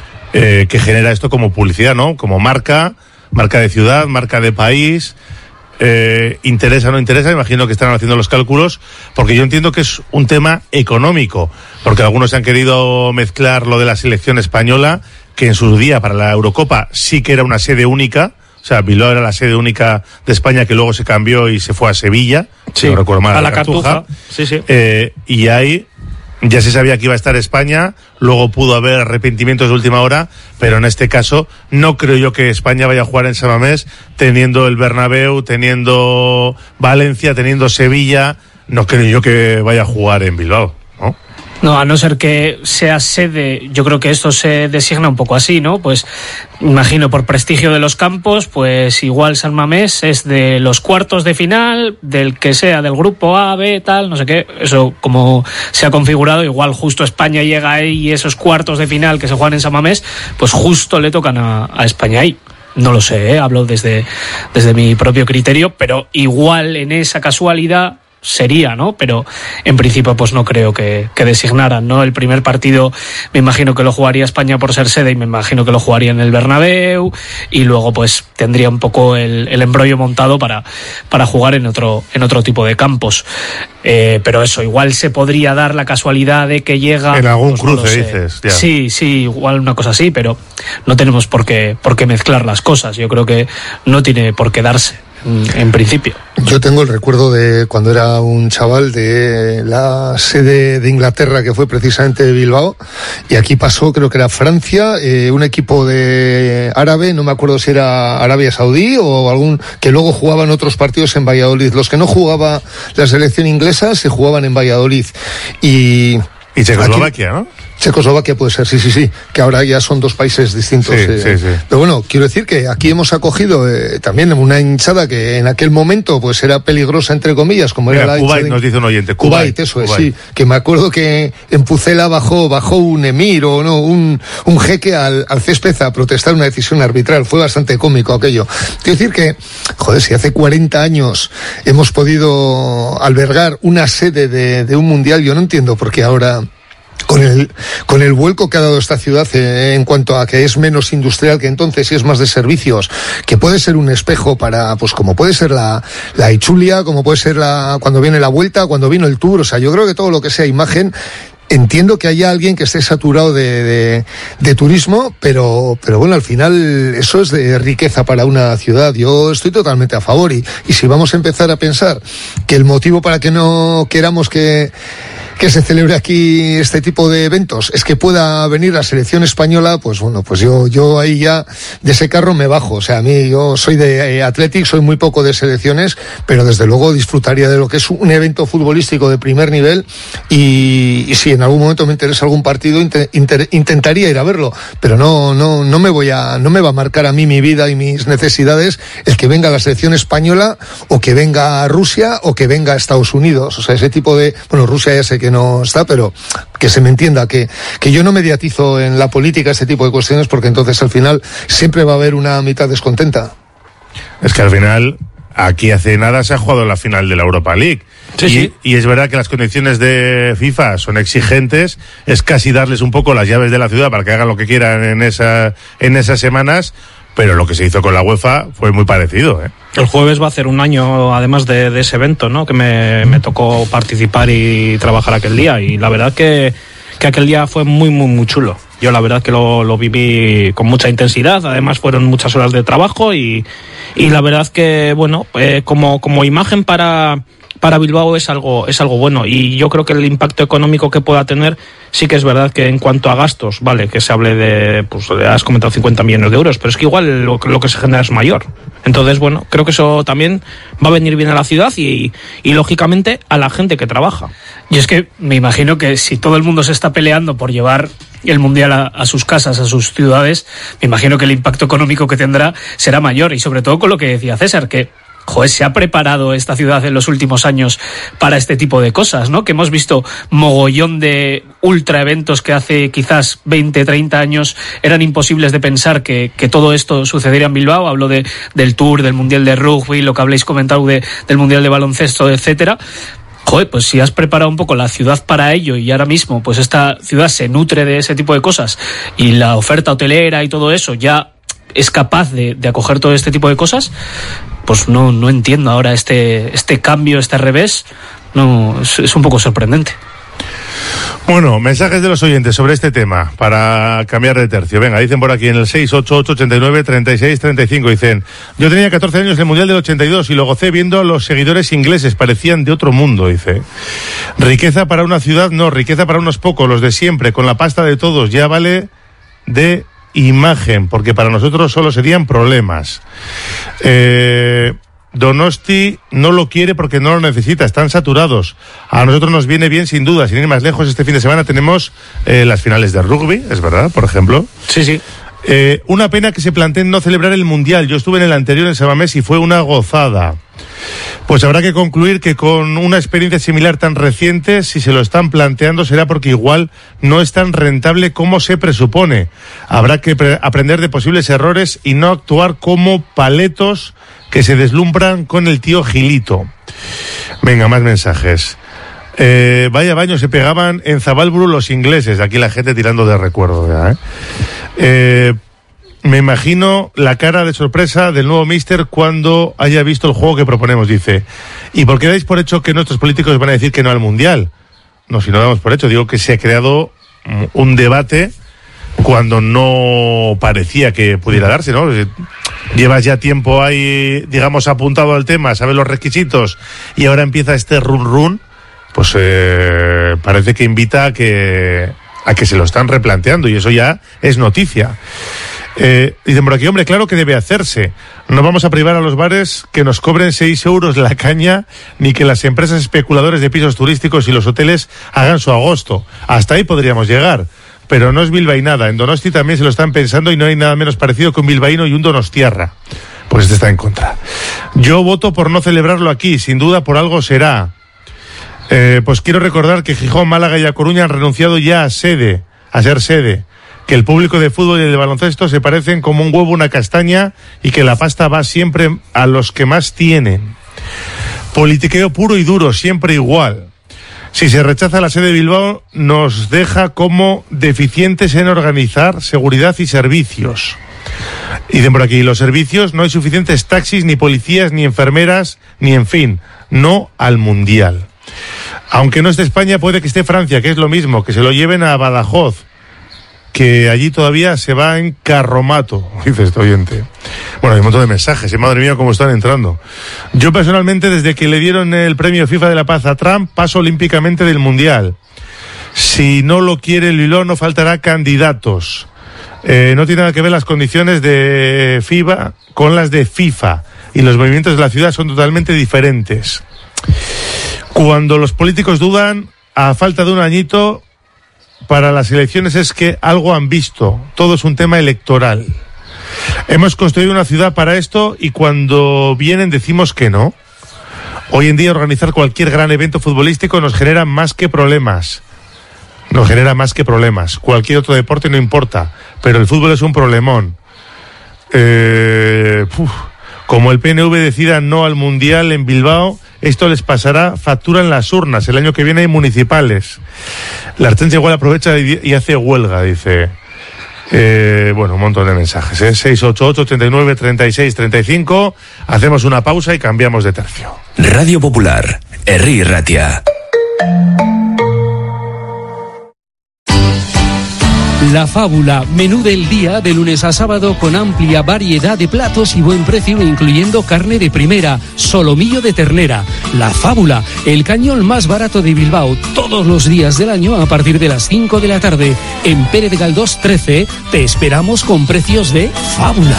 que genera esto como publicidad, ¿no? Como marca de ciudad, marca de país. ¿Interesa o no interesa? Imagino que están haciendo los cálculos, porque yo entiendo que es un tema económico, porque algunos han querido mezclar lo de la selección española, que en su día para la Eurocopa sí que era una sede única. O sea, Bilbao era la sede única de España, que luego se cambió y se fue a Sevilla, sí, no recuerdo mal, a la Cartuja. Sí. Y ahí ya se sabía que iba a estar España, luego pudo haber arrepentimientos de última hora, pero en este caso no creo yo que España vaya a jugar en San Mamés, teniendo el Bernabéu, teniendo Valencia, teniendo Sevilla. No creo yo que vaya a jugar en Bilbao, ¿no? No, a no ser que sea sede, yo creo que esto se designa un poco así, ¿no? Pues imagino por prestigio de los campos, pues igual San Mamés es de los cuartos de final, del que sea, del grupo A, B, tal, no sé qué. Eso como se ha configurado, igual justo España llega ahí, y esos cuartos de final que se juegan en San Mamés, pues justo le tocan a España ahí. No lo sé, hablo desde mi propio criterio, pero igual en esa casualidad sería, ¿no? Pero en principio pues no creo que designaran, ¿no? El primer partido me imagino que lo jugaría España por ser sede, y me imagino que lo jugaría en el Bernabéu, y luego pues tendría un poco el embrollo montado para jugar en otro tipo de campos. Pero eso, igual se podría dar la casualidad de que llega en algún pues, cruce, dices. Ya. Sí, igual una cosa así, pero no tenemos por qué mezclar las cosas. Yo creo que no tiene por qué darse en principio. Yo tengo el recuerdo de cuando era un chaval de la sede de Inglaterra, que fue precisamente de Bilbao, y aquí pasó, creo que era Francia, un equipo de árabe, no me acuerdo si era Arabia Saudí o algún, que luego jugaban otros partidos en Valladolid. Los que no jugaba la selección inglesa se jugaban en Valladolid. Y Checoslovaquia, ¿no? Checoslovaquia puede ser, sí, que ahora ya son dos países distintos. Sí. Pero bueno, quiero decir que aquí hemos acogido también una hinchada que en aquel momento pues era peligrosa, entre comillas, como era la Kuwait, nos dice un oyente. Kuwait, eso es, sí. Que me acuerdo que en Pucela bajó un emir o no, un jeque al césped a protestar una decisión arbitral. Fue bastante cómico aquello. Quiero decir que, si hace 40 años hemos podido albergar una sede de un mundial, yo no entiendo por qué ahora con el vuelco que ha dado esta ciudad en cuanto a que es menos industrial que entonces y es más de servicios, que puede ser un espejo para, pues como puede ser la Ichulia, como puede ser cuando viene la Vuelta, cuando vino el Tour, o sea, yo creo que todo lo que sea imagen. Entiendo que haya alguien que esté saturado de turismo, pero bueno, al final eso es de riqueza para una ciudad. Yo estoy totalmente a favor y si vamos a empezar a pensar que el motivo para que no queramos que se celebre aquí este tipo de eventos es que pueda venir la selección española, pues bueno, pues yo ahí ya de ese carro me bajo. O sea, a mí, yo soy de Athletic, soy muy poco de selecciones, pero desde luego disfrutaría de lo que es un evento futbolístico de primer nivel y si en algún momento me interesa algún partido intentaría ir a verlo, pero no me va a marcar a mí mi vida y mis necesidades el que venga la selección española o que venga Rusia o que venga Estados Unidos. O sea, ese tipo de, bueno, Rusia ya sé que no está, pero que se me entienda que yo no mediatizo en la política este tipo de cuestiones, porque entonces al final siempre va a haber una mitad descontenta. Es que al final aquí hace nada se ha jugado la final de la Europa League. Sí. Y es verdad que las condiciones de FIFA son exigentes, es casi darles un poco las llaves de la ciudad para que hagan lo que quieran en esas semanas, pero lo que se hizo con la UEFA fue muy parecido, ¿eh? El jueves va a hacer un año, además de ese evento, ¿no? Que me tocó participar y trabajar aquel día. Y la verdad que aquel día fue muy, muy, muy chulo. Yo la verdad que lo viví con mucha intensidad. Además fueron muchas horas de trabajo y la verdad que, bueno, como imagen para Bilbao es algo bueno, y yo creo que el impacto económico que pueda tener sí que es verdad que en cuanto a gastos, vale, que se hable de, pues has comentado 50 millones de euros, pero es que igual lo que se genera es mayor. Entonces, bueno, creo que eso también va a venir bien a la ciudad y lógicamente a la gente que trabaja. Y es que me imagino que si todo el mundo se está peleando por llevar el Mundial a sus casas, a sus ciudades, me imagino que el impacto económico que tendrá será mayor, y sobre todo con lo que decía César, que se ha preparado esta ciudad en los últimos años para este tipo de cosas, ¿no? Que hemos visto mogollón de ultra eventos que hace quizás 20, 30 años eran imposibles de pensar que todo esto sucedería en Bilbao. Hablo del Tour, del Mundial de Rugby, lo que habléis comentado del Mundial de Baloncesto, etcétera. Pues si has preparado un poco la ciudad para ello y ahora mismo pues esta ciudad se nutre de ese tipo de cosas y la oferta hotelera y todo eso ya es capaz de acoger todo este tipo de cosas, pues no entiendo ahora este cambio, este revés. No, es un poco sorprendente. Bueno, mensajes de los oyentes sobre este tema para cambiar de tercio. Venga, dicen por aquí en el 688-89-36-35, dicen: yo tenía 14 años en el Mundial del 82 y lo gocé viendo a los seguidores ingleses, parecían de otro mundo, dice. Riqueza para una ciudad, no, riqueza para unos pocos, los de siempre, con la pasta de todos, ya vale de imagen, porque para nosotros solo serían problemas. Donosti no lo quiere porque no lo necesita, están saturados. A nosotros nos viene bien sin duda. Sin ir más lejos, este fin de semana tenemos las finales de rugby, es verdad, por ejemplo. Sí. Una pena que se planteen no celebrar el Mundial. Yo estuve en el anterior en San Mamés y fue una gozada. Pues habrá que concluir que con una experiencia similar tan reciente, si se lo están planteando será porque igual no es tan rentable como se presupone. Habrá que aprender de posibles errores y no actuar como paletos que se deslumbran con el tío Gilito. Venga, más mensajes. Vaya baño se pegaban en Zabalburu los ingleses. Aquí la gente tirando de recuerdo ya, me imagino la cara de sorpresa del nuevo míster cuando haya visto el juego que proponemos, dice. ¿Y por qué dais por hecho que nuestros políticos van a decir que no al Mundial? No, si no damos por hecho, digo que se ha creado un debate cuando no parecía que pudiera darse, ¿no? Llevas ya tiempo ahí, digamos, apuntado al tema, sabes los requisitos y ahora empieza este run, pues parece que invita a que se lo están replanteando y eso ya es noticia. Dicen por aquí, hombre, claro que debe hacerse. No vamos a privar a los bares que nos cobren 6 euros la caña, ni que las empresas especuladores de pisos turísticos y los hoteles hagan su agosto. Hasta ahí podríamos llegar. Pero no es bilbainada. En Donosti también se lo están pensando y no hay nada menos parecido que un bilbaíno y un donostiarra. Pues este está en contra. Yo voto por no celebrarlo aquí. Sin duda por algo será. Pues quiero recordar que Gijón, Málaga y A Coruña han renunciado ya a ser sede. Que el público de fútbol y de baloncesto se parecen como un huevo a una castaña y que la pasta va siempre a los que más tienen. Politiqueo puro y duro, siempre igual. Si se rechaza la sede de Bilbao, nos deja como deficientes en organizar seguridad y servicios. Y dicen por aquí, los servicios, no hay suficientes taxis, ni policías, ni enfermeras, ni en fin, no al Mundial. Aunque no esté España, puede que esté Francia, que es lo mismo, que se lo lleven a Badajoz, que allí todavía se va en carromato, dice este oyente. Bueno, hay un montón de mensajes, madre mía, cómo están entrando. Yo personalmente, desde que le dieron el premio FIFA de la Paz a Trump, paso olímpicamente del Mundial. Si no lo quiere el Bilbao, no faltará candidatos. No tiene nada que ver las condiciones de FIBA con las de FIFA, y los movimientos de la ciudad son totalmente diferentes. Cuando los políticos dudan, a falta de un añito para las elecciones, es que algo han visto. Todo es un tema electoral. Hemos construido una ciudad para esto y cuando vienen decimos que no. Hoy en día organizar cualquier gran evento futbolístico nos genera más que problemas. Cualquier otro deporte no importa, pero el fútbol es un problemón. Como el PNV decida no al Mundial en Bilbao, esto les pasará factura en las urnas. El año que viene hay municipales. La Ertzaintza igual aprovecha y hace huelga, dice. Bueno, un montón de mensajes. 688 89 36 35. Hacemos una pausa y cambiamos de tercio. Radio Popular, Herri Ratia. La Fábula, menú del día de lunes a sábado con amplia variedad de platos y buen precio, incluyendo carne de primera, solomillo de ternera. La Fábula, el cañón más barato de Bilbao, todos los días del año a partir de las 5 de la tarde. En Pérez Galdós 13 te esperamos con precios de Fábula.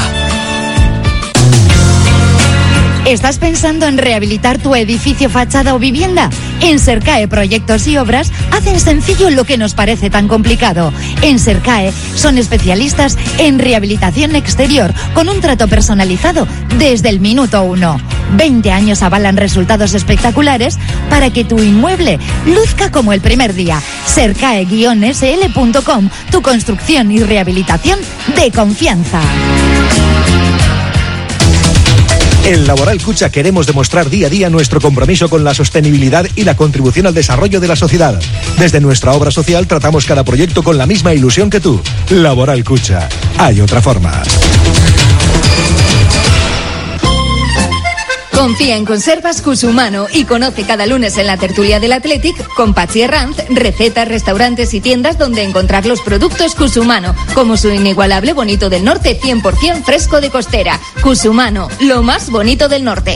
¿Estás pensando en rehabilitar tu edificio, fachada o vivienda? En Sercae Proyectos y Obras hacen sencillo lo que nos parece tan complicado. En Sercae son especialistas en rehabilitación exterior con un trato personalizado desde el minuto 1. 20 años avalan resultados espectaculares para que tu inmueble luzca como el primer día. Sercae-sl.com, tu construcción y rehabilitación de confianza. En Laboral Cucha queremos demostrar día a día nuestro compromiso con la sostenibilidad y la contribución al desarrollo de la sociedad. Desde nuestra obra social tratamos cada proyecto con la misma ilusión que tú. Laboral Cucha. Hay otra forma. Confía en Conservas Cusumano y conoce cada lunes en la tertulia del Athletic con Patxi Herranz recetas, restaurantes y tiendas donde encontrar los productos Cusumano, como su inigualable bonito del norte 100% fresco de costera. Cusumano, lo más bonito del norte.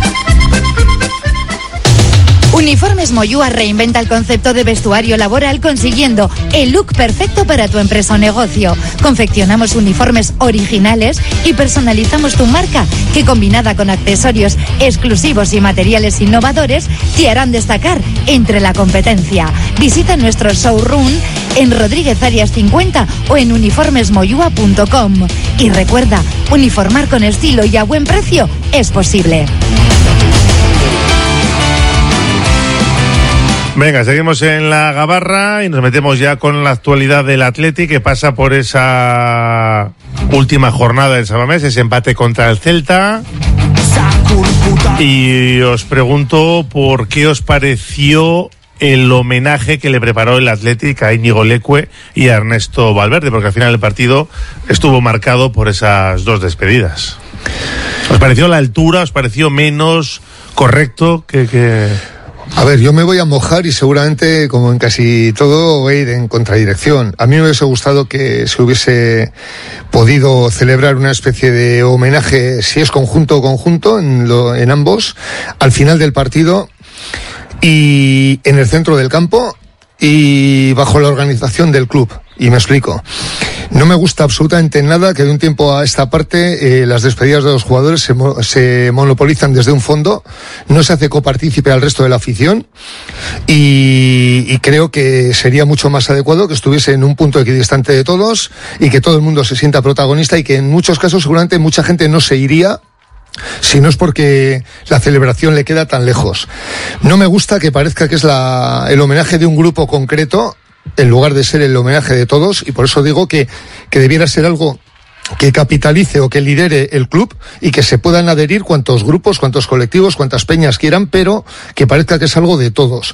Uniformes Moyúa reinventa el concepto de vestuario laboral consiguiendo el look perfecto para tu empresa o negocio. Confeccionamos uniformes originales y personalizamos tu marca, que combinada con accesorios exclusivos y materiales innovadores te harán destacar entre la competencia. Visita nuestro showroom en Rodríguez Arias 50 o en uniformesmoyua.com. Y recuerda, uniformar con estilo y a buen precio es posible. Venga, seguimos en la gabarra y nos metemos ya con la actualidad del Athletic, que pasa por esa última jornada del San Mamés, ese empate contra el Celta. Y os pregunto por qué os pareció el homenaje que le preparó el Athletic a Íñigo Leque y a Ernesto Valverde, porque al final el partido estuvo marcado por esas dos despedidas. ¿Os pareció la altura? ¿Os pareció menos correcto que... A ver, yo me voy a mojar y seguramente, como en casi todo, voy a ir en contradirección. A mí me hubiese gustado que se hubiese podido celebrar una especie de homenaje, si es conjunto, en ambos, al final del partido y en el centro del campo y bajo la organización del club. Y me explico. No me gusta absolutamente nada que de un tiempo a esta parte las despedidas de los jugadores se monopolizan desde un fondo, no se hace copartícipe al resto de la afición y creo que sería mucho más adecuado que estuviese en un punto equidistante de todos y que todo el mundo se sienta protagonista y que en muchos casos seguramente mucha gente no se iría si no es porque la celebración le queda tan lejos. No me gusta que parezca que es el homenaje de un grupo concreto en lugar de ser el homenaje de todos, y por eso digo que debiera ser algo que capitalice o que lidere el club y que se puedan adherir cuantos grupos, cuantos colectivos, cuantas peñas quieran, pero que parezca que es algo de todos.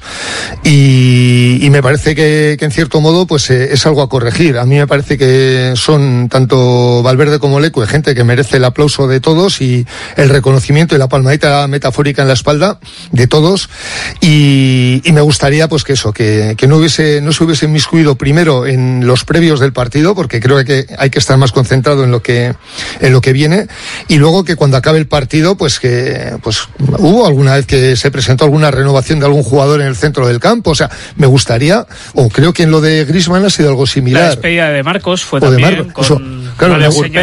Y me parece que en cierto modo pues es algo a corregir. A mí me parece que son tanto Valverde como Leque gente que merece el aplauso de todos y el reconocimiento y la palmadita metafórica en la espalda de todos, y me gustaría pues que no se hubiese inmiscuido primero en los previos del partido, porque creo que hay que estar más concentrado en lo que viene, y luego que cuando acabe el partido pues hubo alguna vez que se presentó alguna renovación de algún jugador en el centro del campo. O sea, me gustaría, o creo que en lo de Griezmann ha sido algo similar. La despedida de Marcos fue o también de Marcos, claro,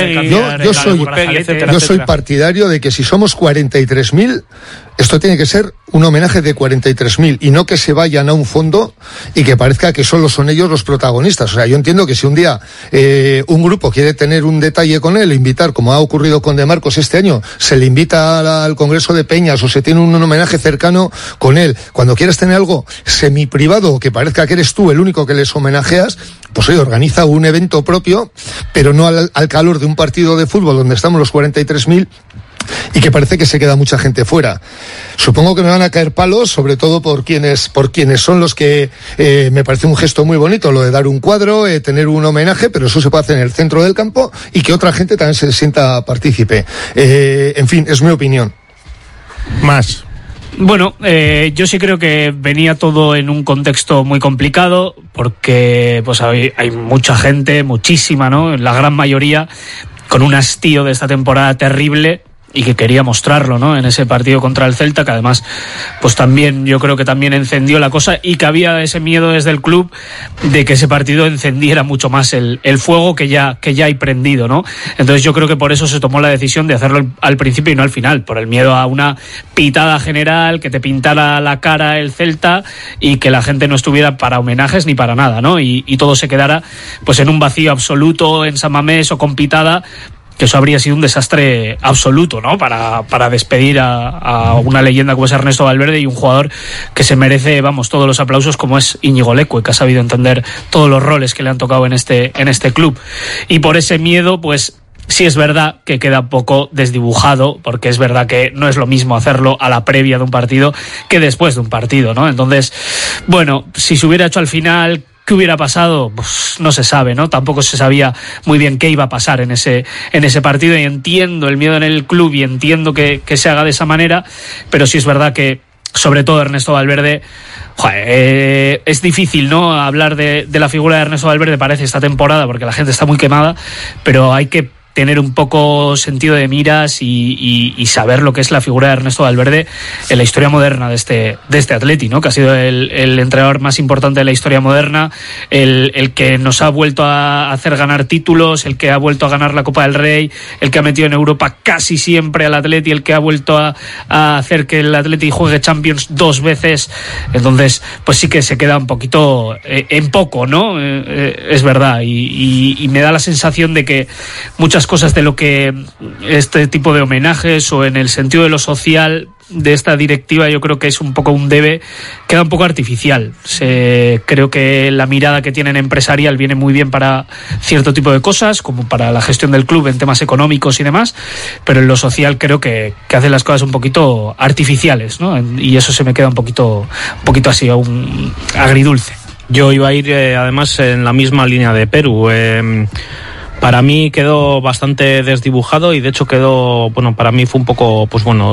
yo soy partidario de que si somos 43.000, esto tiene que ser un homenaje de 43.000 y no que se vayan a un fondo y que parezca que solo son ellos los protagonistas. O sea, yo entiendo que si un día un grupo quiere tener un detalle con él, invitar, como ha ocurrido con De Marcos este año, se le invita al Congreso de Peñas o se tiene un homenaje cercano con él. Cuando quieres tener algo semiprivado, que parezca que eres tú el único que les homenajeas, pues oye, organiza un evento propio, pero no al calor de un partido de fútbol donde estamos los 43.000 y que parece que se queda mucha gente fuera. Supongo que me van a caer palos, sobre todo por quienes son los que me parece un gesto muy bonito, lo de dar un cuadro, tener un homenaje, pero eso se puede hacer en el centro del campo y que otra gente también se sienta partícipe. En fin, es mi opinión. Más. Bueno, yo sí creo que venía todo en un contexto muy complicado, porque pues hay mucha gente, muchísima, ¿no? La gran mayoría con un hastío de esta temporada terrible y que quería mostrarlo, ¿no? En ese partido contra el Celta, que además pues también yo creo que también encendió la cosa, y que había ese miedo desde el club de que ese partido encendiera mucho más el fuego que ya hay prendido, ¿no? Entonces yo creo que por eso se tomó la decisión de hacerlo al principio y no al final, por el miedo a una pitada general, que te pintara la cara el Celta y que la gente no estuviera para homenajes ni para nada, ¿no? Y todo se quedara pues en un vacío absoluto en San Mamés o con pitada, que eso habría sido un desastre absoluto, ¿no? Para despedir a una leyenda como es Ernesto Valverde y un jugador que se merece, vamos, todos los aplausos, como es Íñigo Leque, que ha sabido entender todos los roles que le han tocado en este club. Y por ese miedo, pues sí es verdad que queda un poco desdibujado, porque es verdad que no es lo mismo hacerlo a la previa de un partido que después de un partido, ¿no? Entonces, bueno, si se hubiera hecho al final, ¿qué hubiera pasado? Pues no se sabe, ¿no? Tampoco se sabía muy bien qué iba a pasar en ese partido, y entiendo el miedo en el club y entiendo que se haga de esa manera, pero sí es verdad que, sobre todo Ernesto Valverde, es difícil, ¿no? Hablar de la figura de Ernesto Valverde, parece, esta temporada, porque la gente está muy quemada, pero hay que tener un poco sentido de miras y saber lo que es la figura de Ernesto Valverde en la historia moderna de este Atleti, ¿no? Que ha sido el entrenador más importante de la historia moderna, el que nos ha vuelto a hacer ganar títulos, el que ha vuelto a ganar la Copa del Rey, el que ha metido en Europa casi siempre al Atleti, el que ha vuelto a hacer que el Atleti juegue Champions 2 veces. Entonces, pues sí que se queda un poquito en poco, ¿no? Es verdad, y me da la sensación de que muchas cosas de lo que este tipo de homenajes, o en el sentido de lo social de esta directiva, yo creo que es un poco un debe, queda un poco artificial. Creo que la mirada que tienen empresarial viene muy bien para cierto tipo de cosas, como para la gestión del club en temas económicos y demás, pero en lo social creo que hacen las cosas un poquito artificiales, ¿no? Y eso se me queda un poquito así, un agridulce. Yo iba a ir además en la misma línea de Perú. Para mí quedó bastante desdibujado, y de hecho para mí fue un poco,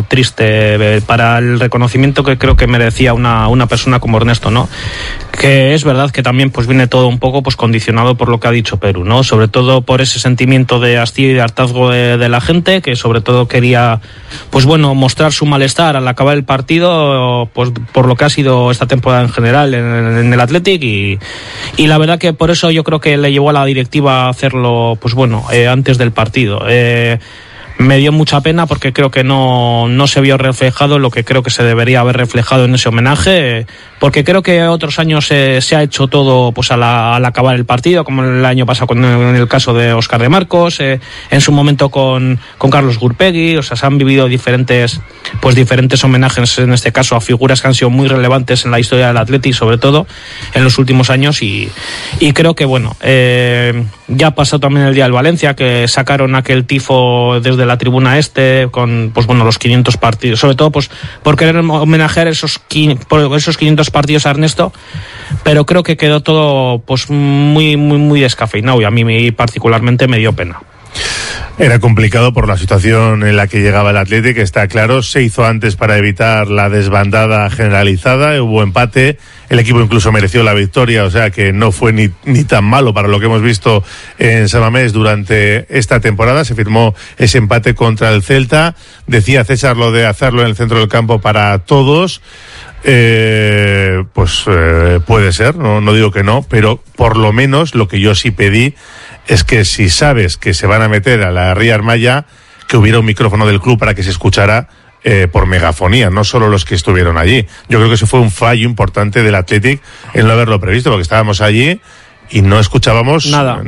triste para el reconocimiento que creo que merecía una persona como Ernesto, ¿no? Que es verdad que también pues viene todo un poco condicionado por lo que ha dicho Perú, ¿no? Sobre todo por ese sentimiento de hastío y de hartazgo de la gente, que sobre todo quería mostrar su malestar al acabar el partido, pues por lo que ha sido esta temporada en general en el Athletic, y la verdad que por eso yo creo que le llevó a la directiva a hacerlo antes del partido. Me dio mucha pena, porque creo que no se vio reflejado lo que creo que se debería haber reflejado en ese homenaje, porque creo que otros años se ha hecho todo al acabar el partido, como el año pasado en el caso de Óscar de Marcos, en su momento con Carlos Gurpegui. O sea, se han vivido diferentes homenajes, en este caso a figuras que han sido muy relevantes en la historia del Atleti, sobre todo en los últimos años, y creo que Ya pasó también el día del Valencia, que sacaron aquel tifo desde la tribuna con, pues bueno, los 500 partidos, sobre todo pues por querer homenajear esos 500 partidos a Ernesto, pero creo que quedó todo pues muy descafeinado y a mí particularmente me dio pena. Era complicado por la situación en la que llegaba el Athletic, está claro. Se hizo antes para evitar la desbandada generalizada, hubo empate, el equipo incluso mereció la victoria, o sea que no fue ni tan malo para lo que hemos visto en San Mamés durante esta temporada. Se firmó ese empate contra el Celta. Decía César lo de hacerlo en el centro del campo para todos. Puede ser, no digo que no, pero por lo menos lo que yo sí pedí es que si sabes que se van a meter a la Ría Armaya, que hubiera un micrófono del club para que se escuchara por megafonía, no solo los que estuvieron allí. Yo creo que eso fue un fallo importante del Athletic en no haberlo previsto, porque estábamos allí y no escuchábamos nada.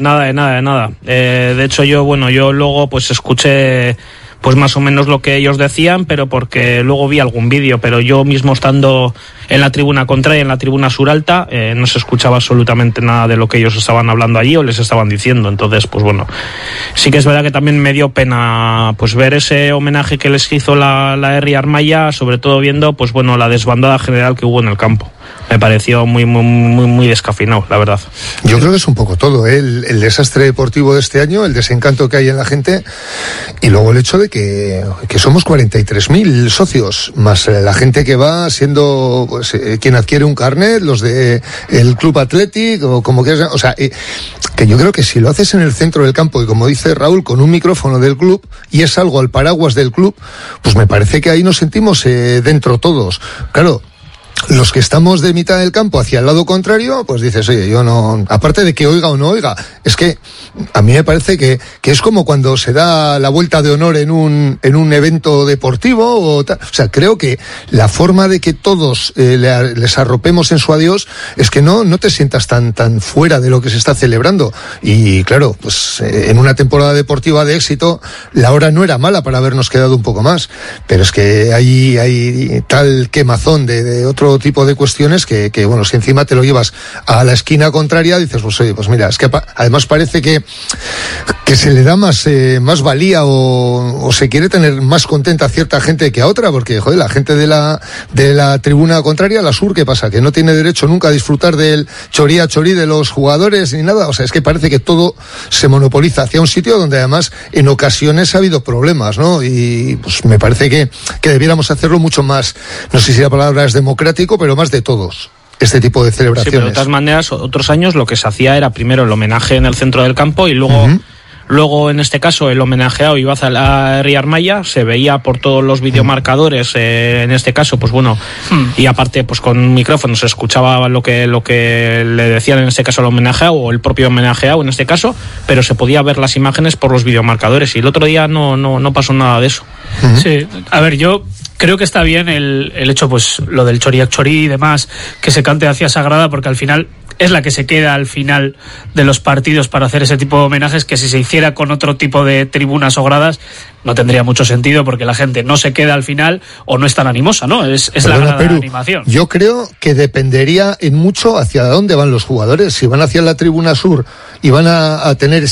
De hecho yo luego pues escuché pues más o menos lo que ellos decían, pero porque luego vi algún vídeo, pero yo mismo estando en la tribuna contraria, en la tribuna sur alta, no se escuchaba absolutamente nada de lo que ellos estaban hablando allí o les estaban diciendo. Entonces, pues bueno, sí que es verdad que también me dio pena pues ver ese homenaje que les hizo la Herri Armaya, sobre todo viendo pues bueno la desbandada general que hubo en el campo. Me pareció muy descafeinado, la verdad. Yo creo que es un poco todo, ¿eh? El desastre deportivo de este año, el desencanto que hay en la gente, y luego el hecho de que somos 43.000 socios, más la gente que va siendo pues, quien adquiere un carnet, los de el Club Athletic, o como quieras, o sea, que yo creo que si lo haces en el centro del campo, y como dice Raúl, con un micrófono del club, y es algo al paraguas del club, pues me parece que ahí nos sentimos dentro todos. Claro, los que estamos de mitad del campo hacia el lado contrario, pues dices, oye, yo no, aparte de que oiga o no oiga, es que a mí me parece que es como cuando se da la vuelta de honor en un evento deportivo o tal. O sea, creo que la forma de que todos les arropemos en su adiós es que no te sientas tan fuera de lo que se está celebrando. Y claro, pues en una temporada deportiva de éxito, la hora no era mala para habernos quedado un poco más, pero es que hay tal quemazón de otro tipo de cuestiones que bueno, si encima te lo llevas a la esquina contraria, dices, pues oye, pues mira, es que además parece que se le da más valía o se quiere tener más contenta a cierta gente que a otra, porque joder, la gente de la tribuna contraria, la sur, ¿qué pasa? Que no tiene derecho nunca a disfrutar del chorí a chorí de los jugadores ni nada. O sea, es que parece que todo se monopoliza hacia un sitio donde además en ocasiones ha habido problemas, ¿no? Y pues me parece que debiéramos hacerlo mucho más, no sé si la palabra es democrático, pero más de todos, este tipo de celebraciones. Sí, pero de todas maneras, otros años lo que se hacía era primero el homenaje en el centro del campo y luego en este caso el homenajeado iba a la Herri Armaya, se veía por todos los videomarcadores, en este caso, pues bueno, y aparte pues con micrófonos se escuchaba lo que le decían en este caso al homenajeado o el propio homenajeado en este caso, pero se podía ver las imágenes por los videomarcadores y el otro día no pasó nada de eso. Sí, a ver, yo creo que está bien el hecho, pues lo del chorí a chorí y demás, que se cante hacia Sagrada, porque al final es la que se queda al final de los partidos para hacer ese tipo de homenajes, que si se hiciera con otro tipo de tribunas o gradas no tendría mucho sentido, porque la gente no se queda al final o no es tan animosa, ¿no? Es la grada de animación. Yo creo que dependería en mucho hacia dónde van los jugadores. Si van hacia la tribuna sur y van a tener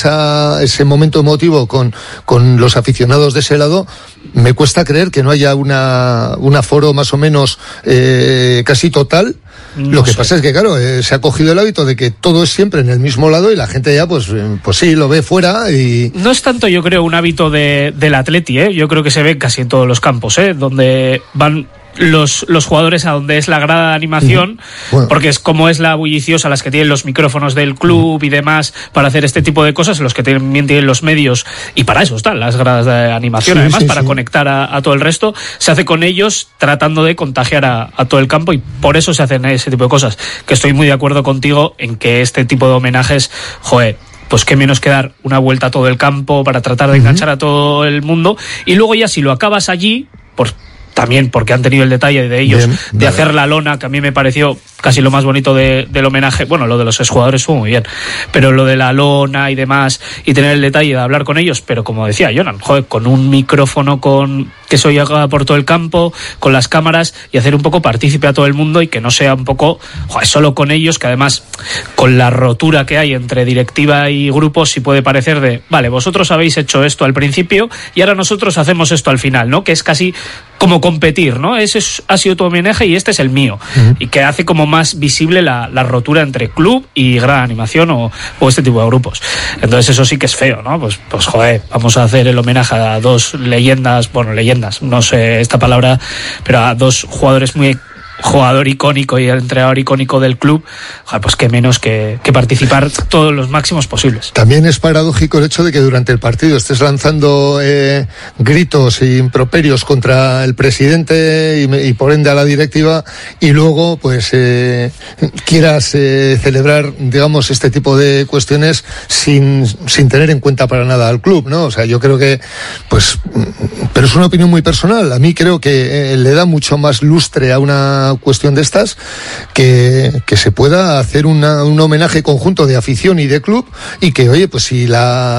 ese momento emotivo con los aficionados de ese lado, me cuesta creer que no haya un aforo más o menos casi total. Lo que pasa es que, claro, se ha cogido el hábito de que todo es siempre en el mismo lado y la gente ya, pues sí, lo ve fuera y... No es tanto, yo creo, un hábito del Atleti, ¿eh? Yo creo que se ve casi en todos los campos, donde van los jugadores a donde es la grada de animación, porque es como es la bulliciosa, las que tienen los micrófonos del club y demás para hacer este tipo de cosas, los que también tienen los medios, y para eso están las gradas de animación, además para conectar a todo el resto, se hace con ellos tratando de contagiar a todo el campo, y por eso se hacen ese tipo de cosas, que estoy muy de acuerdo contigo en que este tipo de homenajes, joder, pues qué menos que dar una vuelta a todo el campo para tratar de enganchar a todo el mundo, y luego ya si lo acabas allí, pues también porque han tenido el detalle de ellos de hacer la lona, que a mí me pareció casi lo más bonito del homenaje. Bueno, lo de los exjugadores fue muy bien, pero lo de la lona y demás, y tener el detalle de hablar con ellos, pero como decía Jonan, joder, con un micrófono, con que eso llega por todo el campo, con las cámaras, y hacer un poco partícipe a todo el mundo y que no sea un poco solo con ellos, que además con la rotura que hay entre directiva y grupos sí puede parecer de, vale, vosotros habéis hecho esto al principio y ahora nosotros hacemos esto al final, ¿no? Que es casi como competir, ¿no? Ese ha sido tu homenaje y este es el mío. Y que hace como más visible la rotura entre club y gran animación o este tipo de grupos. Entonces eso sí que es feo, ¿no? Pues joder, vamos a hacer el homenaje a dos leyendas, no sé esta palabra, pero a dos jugadores jugador icónico y el entrenador icónico del club, pues qué menos que participar todos los máximos posibles. También es paradójico el hecho de que durante el partido estés lanzando gritos e improperios contra el presidente y por ende a la directiva, y luego pues quieras celebrar, digamos, este tipo de cuestiones sin tener en cuenta para nada al club, ¿no? O sea, yo creo que pues, pero es una opinión muy personal. A mí creo que le da mucho más lustre a una cuestión de estas que se pueda hacer un homenaje conjunto de afición y de club, y que, oye, pues si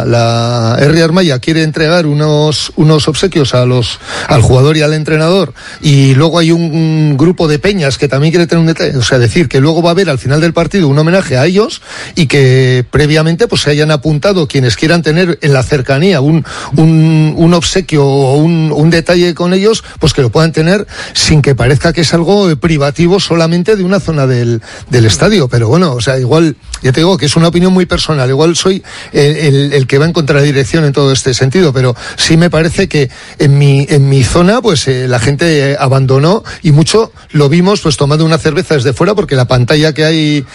la R. Armaya quiere entregar unos obsequios al jugador y al entrenador, y luego hay un grupo de peñas que también quiere tener un detalle, o sea, decir que luego va a haber al final del partido un homenaje a ellos, y que previamente pues se hayan apuntado quienes quieran tener en la cercanía un obsequio o un detalle con ellos, pues que lo puedan tener sin que parezca que es algo privativo solamente de una zona del estadio. Pero bueno, o sea, igual, ya te digo que es una opinión muy personal, igual soy el que va en contradirección en todo este sentido, pero sí me parece que en mi zona pues la gente abandonó, y mucho lo vimos pues tomando una cerveza desde fuera, porque la pantalla que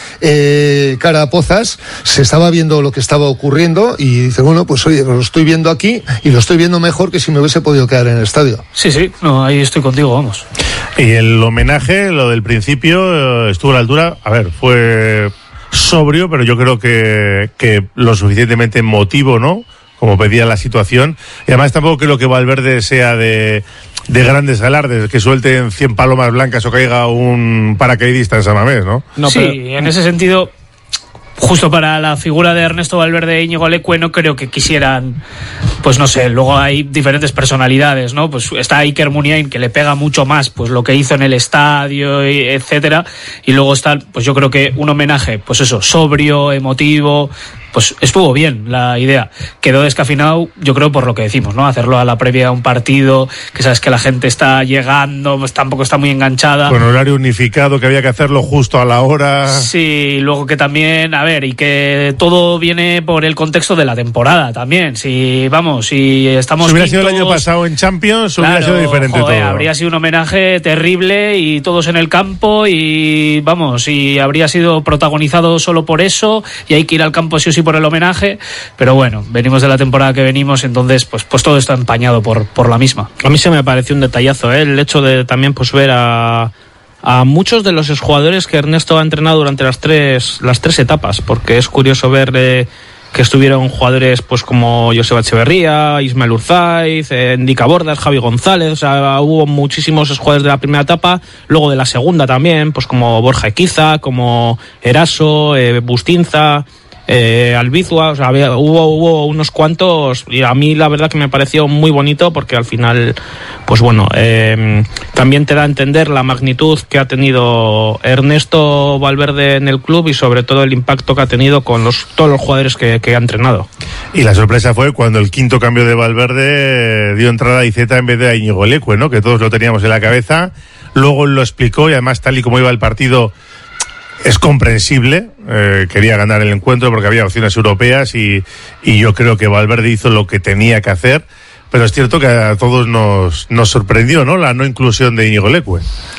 hay cara a Pozas se estaba viendo lo que estaba ocurriendo, y dice, bueno, pues oye, lo estoy viendo aquí y lo estoy viendo mejor que si me hubiese podido quedar en el estadio. Sí, no, ahí estoy contigo, vamos. Y el homenaje, lo del principio, estuvo a la altura. A ver, fue sobrio, pero yo creo que lo suficientemente emotivo, ¿no? Como pedía la situación. Y además tampoco creo que Valverde sea de grandes alardes, que suelten 100 palomas blancas o caiga un paracaidista en San Mamés, ¿no? Sí, pero en ese sentido, justo para la figura de Ernesto Valverde e Íñigo Leque, no creo que quisieran, pues no sé, luego hay diferentes personalidades, ¿no? Pues está Iker Muniain, que le pega mucho más pues lo que hizo en el estadio, etcétera, y luego está, pues yo creo que un homenaje, pues eso, sobrio, emotivo, pues estuvo bien la idea. Quedó descafeinado, yo creo, por lo que decimos, ¿no? Hacerlo a la previa de un partido, que sabes que la gente está llegando, pues tampoco está muy enganchada. Con horario unificado, que había que hacerlo justo a la hora. Sí, luego que también, a ver, y que todo viene por el contexto de la temporada también. Si estamos... Si hubiera sido el año pasado en Champions, claro, hubiera sido diferente todo. Habría sido un homenaje terrible y todos en el campo, y habría sido protagonizado solo por eso, y hay que ir al campo sí o sí por el homenaje, pero bueno, venimos de la temporada que venimos, entonces pues todo está empañado por la misma. A mí se me pareció un detallazo, el hecho de también pues ver a muchos de los exjugadores que Ernesto ha entrenado durante las tres etapas, porque es curioso ver que estuvieron jugadores pues como Joseba Echeverría, Ismael Urzaiz, Ndica Bordas, Javi González, o sea, hubo muchísimos jugadores de la primera etapa, luego de la segunda también, pues como Borja Equiza, como Eraso, Bustinza, Albizua, o sea, hubo unos cuantos, y a mí la verdad que me pareció muy bonito, porque al final pues bueno, también te da a entender la magnitud que ha tenido Ernesto Valverde en el club, y sobre todo el impacto que ha tenido con todos los jugadores que ha entrenado. Y la sorpresa fue cuando el quinto cambio de Valverde dio entrada a Iceta en vez de a Íñigo Leque, ¿no? Que todos lo teníamos en la cabeza. Luego lo explicó, y además tal y como iba el partido es comprensible, quería ganar el encuentro porque había opciones europeas, y yo creo que Valverde hizo lo que tenía que hacer, pero es cierto que a todos nos sorprendió, ¿no?, la no inclusión de Íñigo Leque.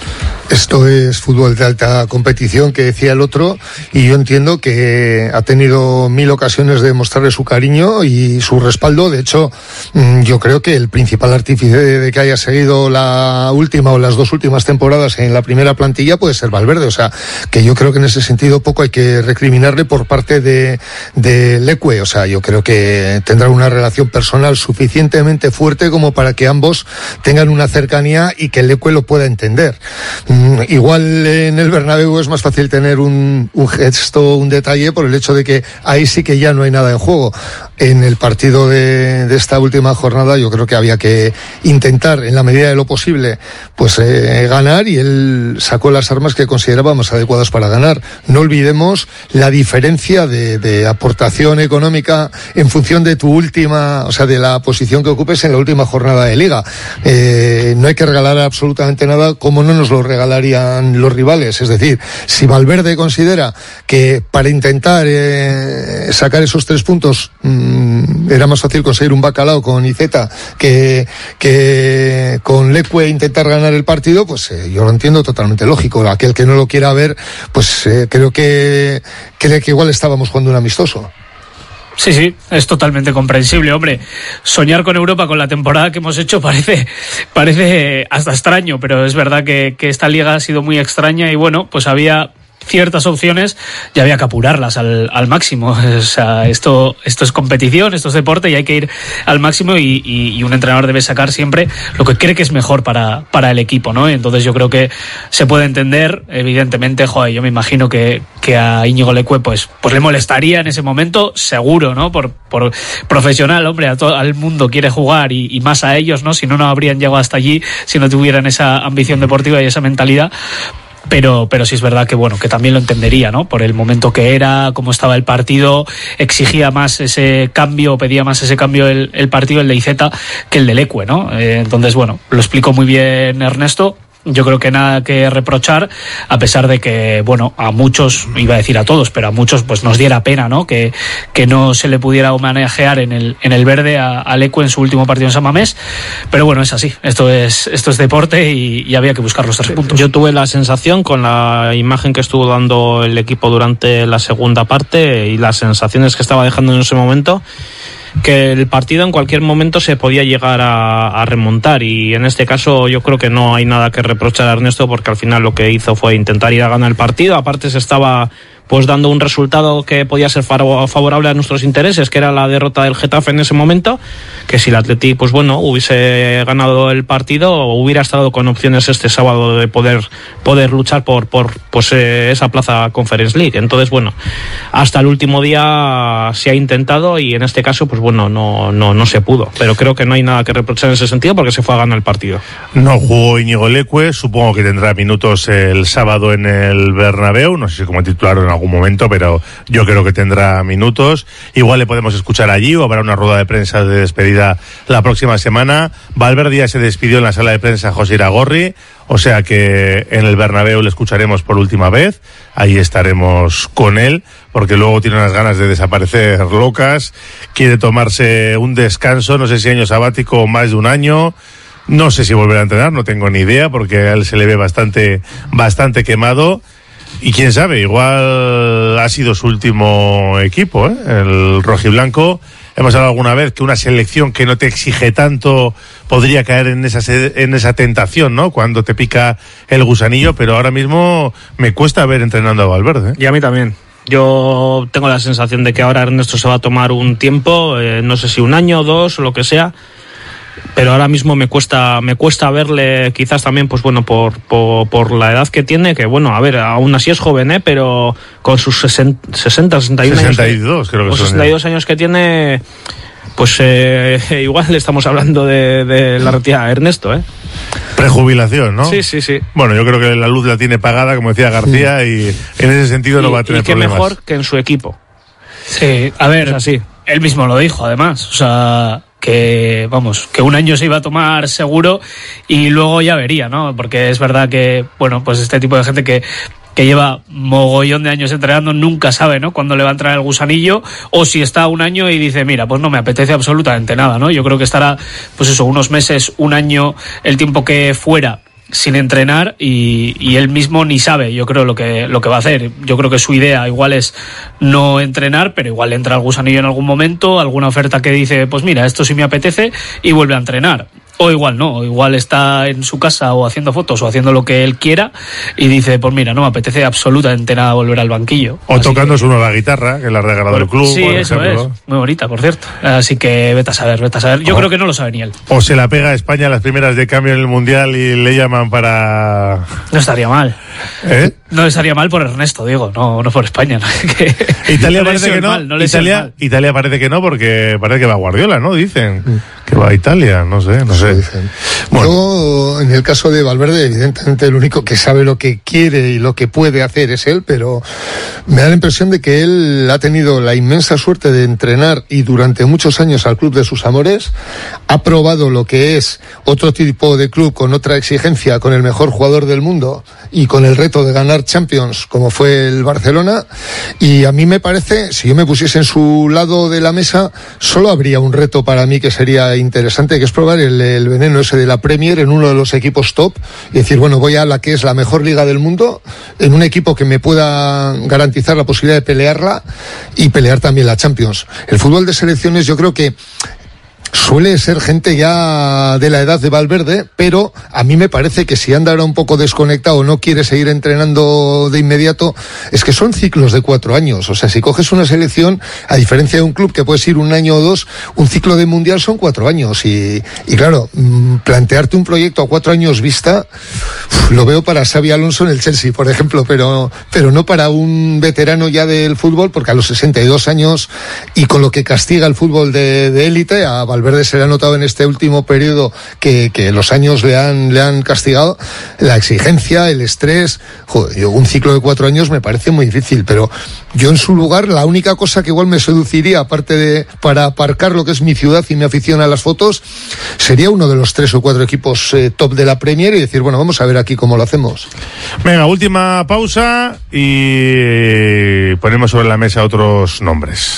Esto es fútbol de alta competición, que decía el otro, y yo entiendo que ha tenido 1000 ocasiones de mostrarle su cariño y su respaldo. De hecho, yo creo que el principal artífice de que haya seguido la última o las 2 últimas temporadas en la primera plantilla puede ser Valverde. O sea, que yo creo que en ese sentido poco hay que recriminarle por parte de Leque. O sea, yo creo que tendrá una relación personal suficientemente fuerte como para que ambos tengan una cercanía y que Leque lo pueda entender. Igual en el Bernabéu es más fácil tener un gesto, un detalle, por el hecho de que ahí sí que ya no hay nada en juego. en el partido de esta última jornada yo creo que había que intentar en la medida de lo posible pues ganar, y él sacó las armas que consideraba más adecuadas para ganar. No olvidemos la diferencia de aportación económica en función de tu última, o sea, de la posición que ocupes en la última jornada de liga. No hay que regalar absolutamente nada como no nos lo regalarían los rivales. Es decir, si Valverde considera que para intentar sacar esos 3 puntos era más fácil conseguir un bacalao con Iceta que con Leque intentar ganar el partido, pues yo lo entiendo totalmente lógico. Aquel que no lo quiera ver, pues creo que cree que igual estábamos jugando un amistoso. Sí, es totalmente comprensible, hombre. Soñar con Europa con la temporada que hemos hecho parece hasta extraño, pero es verdad que esta liga ha sido muy extraña y bueno, pues había ciertas opciones y había que apurarlas al máximo. O sea, esto es competición, esto es deporte y hay que ir al máximo y un entrenador debe sacar siempre lo que cree que es mejor para el equipo, ¿no? Entonces yo creo que se puede entender, evidentemente, yo me imagino que a Íñigo Leque pues le molestaría en ese momento, seguro, ¿no? Por profesional, hombre, al mundo quiere jugar y más a ellos, ¿no? Si no habrían llegado hasta allí si no tuvieran esa ambición deportiva y esa mentalidad. Pero sí es verdad que bueno, que también lo entendería, ¿no? Por el momento que era, cómo estaba el partido, exigía más ese cambio, pedía más ese cambio el partido, el de Iceta, que el de Leque, ¿no? Entonces, bueno, lo explicó muy bien Ernesto. Yo creo que nada que reprochar, a pesar de que, bueno, a muchos, iba a decir a todos, pero a muchos pues nos diera pena, ¿no? Que no se le pudiera homenajear en el verde a Leque en su último partido en San Mamés, pero bueno, es así, esto es deporte y había que buscar los 3 puntos. Yo tuve la sensación, con la imagen que estuvo dando el equipo durante la segunda parte y las sensaciones que estaba dejando en ese momento, que el partido en cualquier momento se podía llegar a remontar, y en este caso yo creo que no hay nada que reprochar a Ernesto, porque al final lo que hizo fue intentar ir a ganar el partido. Aparte se estaba pues dando un resultado que podía ser favorable a nuestros intereses, que era la derrota del Getafe en ese momento, que si el Atleti pues bueno hubiese ganado el partido, hubiera estado con opciones este sábado de poder luchar por pues esa plaza Conference League. Entonces bueno, hasta el último día se ha intentado y en este caso pues bueno no se pudo, pero creo que no hay nada que reprochar en ese sentido porque se fue a ganar el partido. No jugó Íñigo Leque, supongo que tendrá minutos el sábado en el Bernabéu, no sé si como titular en algún momento, pero yo creo que tendrá minutos. Igual le podemos escuchar allí o habrá una rueda de prensa de despedida la próxima semana. Valverde ya se despidió en la sala de prensa José Iragorri, o sea que en el Bernabéu le escucharemos por última vez, ahí estaremos con él, porque luego tiene unas ganas de desaparecer locas, quiere tomarse un descanso, no sé si año sabático o más de un año. No sé si volverá a entrenar, no tengo ni idea, porque a él se le ve bastante quemado. Y quién sabe, igual ha sido su último equipo, el rojiblanco. Hemos hablado alguna vez que una selección que no te exige tanto podría caer en esa tentación, ¿no? Cuando te pica el gusanillo, pero ahora mismo me cuesta ver entrenando a Valverde. Y a mí también. Yo tengo la sensación de que ahora Ernesto se va a tomar un tiempo, no sé si 1 año o 2 o lo que sea, pero ahora mismo me cuesta verle, quizás también pues bueno por la edad que tiene, que bueno, a ver, aún así es joven, pero con sus 61 años, 62 creo que son 62 años que tiene, pues igual le estamos hablando de la retirada de Ernesto, Prejubilación, ¿no? Sí. Bueno, yo creo que la luz la tiene pagada, como decía García, y en ese sentido no va a tener problemas. Y qué mejor que en su equipo. Sí, a ver, es así. Él mismo lo dijo, además, o sea, que 1 año se iba a tomar seguro y luego ya vería, ¿no? Porque es verdad que, bueno, pues este tipo de gente que lleva mogollón de años entrenando nunca sabe, ¿no?, cuándo le va a entrar el gusanillo, o si está 1 año y dice, mira, pues no me apetece absolutamente nada, ¿no? Yo creo que estará, pues eso, unos meses, 1 año, el tiempo que fuera, sin entrenar, y él mismo ni sabe, yo creo, lo que va a hacer. Yo creo que su idea igual es no entrenar, pero igual le entra el gusanillo en algún momento, alguna oferta que dice, pues mira, esto sí me apetece, y vuelve a entrenar. O igual no, o igual está en su casa o haciendo fotos o haciendo lo que él quiera y dice, pues mira, no me apetece absolutamente nada volver al banquillo. O tocando su nueva guitarra, que le ha regalado el club. Sí, eso es, muy bonita, por cierto. Así que vete a saber. Yo creo que no lo sabe ni él. O se la pega a España las primeras de cambio en el Mundial y le llaman para... No estaría mal. no estaría mal por Ernesto, digo, no por España. ¿no? Italia no parece que no. Mal, Italia parece que no, porque parece que va Guardiola, ¿no? Dicen que va a Italia, no sé. Bueno. Yo, en el caso de Valverde, evidentemente el único que sabe lo que quiere y lo que puede hacer es él, pero me da la impresión de que él ha tenido la inmensa suerte de entrenar y durante muchos años al club de sus amores, ha probado lo que es otro tipo de club con otra exigencia, con el mejor jugador del mundo y con el reto de ganar Champions, como fue el Barcelona, y a mí me parece, si yo me pusiese en su lado de la mesa, solo habría un reto para mí que sería interesante, que es probar el veneno ese de la Premier en uno de los equipos top y decir, bueno, voy a la que es la mejor liga del mundo, en un equipo que me pueda garantizar la posibilidad de pelearla y pelear también la Champions. El fútbol de selecciones yo creo que suele ser gente ya de la edad de Valverde, pero a mí me parece que si anda ahora un poco desconectado o no quiere seguir entrenando de inmediato, es que son ciclos de 4 años. O sea, si coges una selección, a diferencia de un club que puedes ir 1 año o 2, un ciclo de mundial son 4 años. Y claro, plantearte un proyecto a 4 años vista, lo veo para Xabi Alonso en el Chelsea, por ejemplo, pero no para un veterano ya del fútbol, porque a los 62 años y con lo que castiga el fútbol de élite, a Valverde se le ha notado en este último periodo que los años le han castigado, la exigencia, el estrés. Joder, un ciclo de 4 años me parece muy difícil, pero yo en su lugar la única cosa que igual me seduciría, aparte de para aparcar lo que es mi ciudad y mi afición a las fotos, sería uno de los 3 o 4 equipos top de la Premier y decir, bueno, vamos a ver aquí cómo lo hacemos. Venga, última pausa y ponemos sobre la mesa otros nombres.